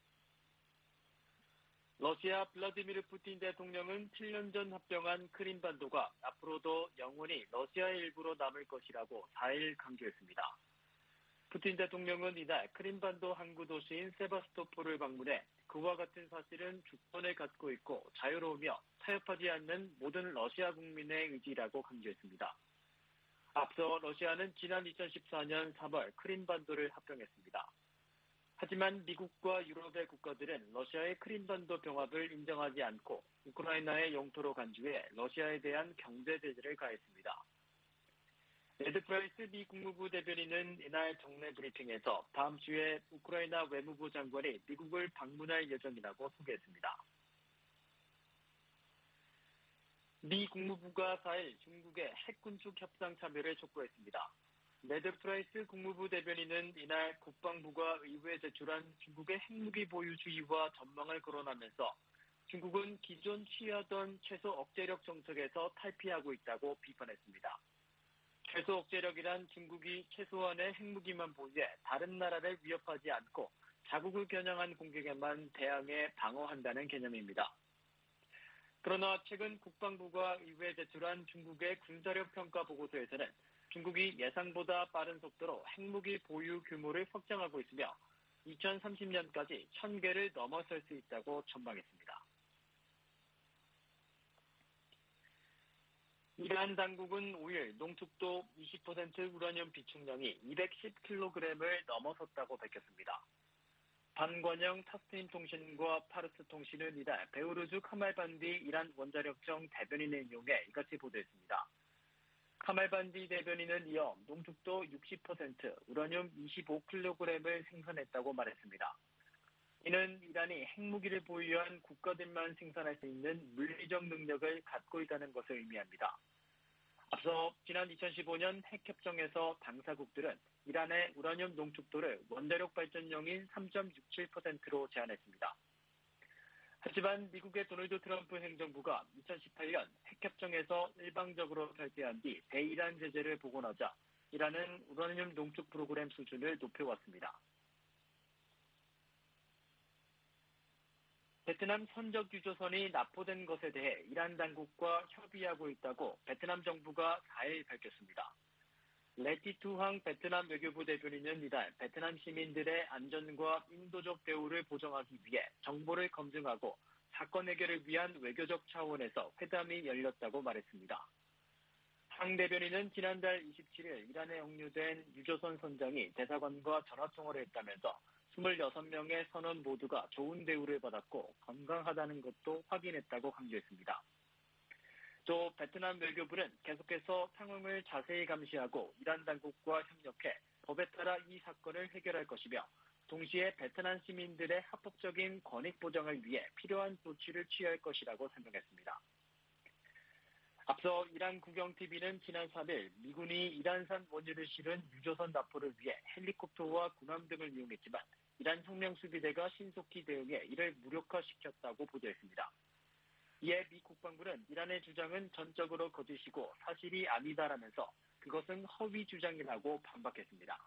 러시아 블라디미르 푸틴 대통령은 칠 년 전 합병한 크림반도가 앞으로도 영원히 러시아의 일부로 남을 것이라고 사 일 강조했습니다. 푸틴 대통령은 이날 크림반도 항구 도시인 세바스토폴을 방문해 그와 같은 사실은 주권을 갖고 있고 자유로우며 타협하지 않는 모든 러시아 국민의 의지라고 강조했습니다. 앞서 러시아는 지난 이천십사 년 삼월 크림반도를 합병했습니다. 하지만 미국과 유럽의 국가들은 러시아의 크림반도 병합을 인정하지 않고 우크라이나의 영토로 간주해 러시아에 대한 경제 제재를 가했습니다. 네드 프라이스 미 국무부 대변인은 이날 정례 브리핑에서 다음 주에 우크라이나 외무부 장관이 미국을 방문할 예정이라고 소개했습니다. 미 국무부가 사 일 중국의 핵 군축 협상 참여를 촉구했습니다. 네드 프라이스 국무부 대변인은 이날 국방부가 의회에 제출한 중국의 핵무기 보유 주의와 전망을 거론하면서 중국은 기존 취하던 최소 억제력 정책에서 탈피하고 있다고 비판했습니다. 최소 억제력이란 중국이 최소한의 핵무기만 보유해 다른 나라를 위협하지 않고 자국을 겨냥한 공격에만 대항해 방어한다는 개념입니다. 그러나 최근 국방부가 의회에 제출한 중국의 군사력 평가 보고서에서는 중국이 예상보다 빠른 속도로 핵무기 보유 규모를 확장하고 있으며 이천삼십 년까지 천 개를 넘어설 수 있다고 전망했습니다. 이란 당국은 오 일 농축도 이십 퍼센트 우라늄 비축량이 이백십 킬로그램을 넘어섰다고 밝혔습니다. 반관영 타스님 통신과 파르스 통신은 이날 베우르즈 카말반디 이란 원자력청 대변인을 인용해 이같이 보도했습니다. 카말반디 대변인은 이어 농축도 육십 퍼센트, 우라늄 이십오 킬로그램을 생산했다고 말했습니다. 이는 이란이 핵무기를 보유한 국가들만 생산할 수 있는 물리적 능력을 갖고 있다는 것을 의미합니다. 앞서 지난 이천십오 년 핵협정에서 당사국들은 이란의 우라늄 농축도를 원자력 발전용인 삼 점 육칠 퍼센트로 제한했습니다. 하지만 미국의 도널드 트럼프 행정부가 이천십팔 년 핵협정에서 일방적으로 탈퇴한 뒤 대이란 제재를 복원하자 이란은 우라늄 농축 프로그램 수준을 높여왔습니다. 베트남 선적 유조선이 납포된 것에 대해 이란 당국과 협의하고 있다고 베트남 정부가 사 일 밝혔습니다. 레티투항 베트남 외교부 대변인은 이날 베트남 시민들의 안전과 인도적 대우를 보장하기 위해 정보를 검증하고 사건 해결을 위한 외교적 차원에서 회담이 열렸다고 말했습니다. 상 대변인은 지난달 이십칠일 이란에 억류된 유조선 선장이 대사관과 전화통화를 했다면서 이십육 명의 선원 모두가 좋은 대우를 받았고 건강하다는 것도 확인했다고 강조했습니다. 또 베트남 외교부는 계속해서 상황을 자세히 감시하고 이란 당국과 협력해 법에 따라 이 사건을 해결할 것이며 동시에 베트남 시민들의 합법적인 권익 보장을 위해 필요한 조치를 취할 것이라고 설명했습니다. 앞서 이란 국영티비는 지난 삼일 미군이 이란산 원유를 실은 유조선 납포를 위해 헬리콥터와 군함 등을 이용했지만 이란 혁명수비대가 신속히 대응해 이를 무력화시켰다고 보도했습니다. 이에 미 국방부는 이란의 주장은 전적으로 거짓이고 사실이 아니다라면서 그것은 허위 주장이라고 반박했습니다.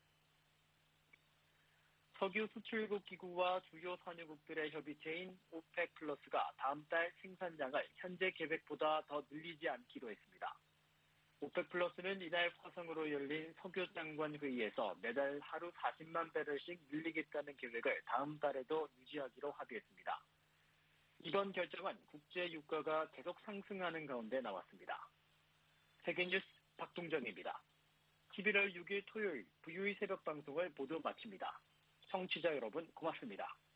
석유 수출국 기구와 주요 산유국들의 협의체인 오펙 플러스가 다음 달 생산량을 현재 계획보다 더 늘리지 않기로 했습니다. 오펙 플러스는 이날 화성으로 열린 석유 장관 회의에서 매달 하루 사십만 배럴씩 늘리겠다는 계획을 다음 달에도 유지하기로 합의했습니다. 이번 결정은 국제 유가가 계속 상승하는 가운데 나왔습니다. 세계뉴스 박동정입니다. 십일월 육일 토요일 브이오에이 새벽 방송을 모두 마칩니다. 청취자 여러분 고맙습니다.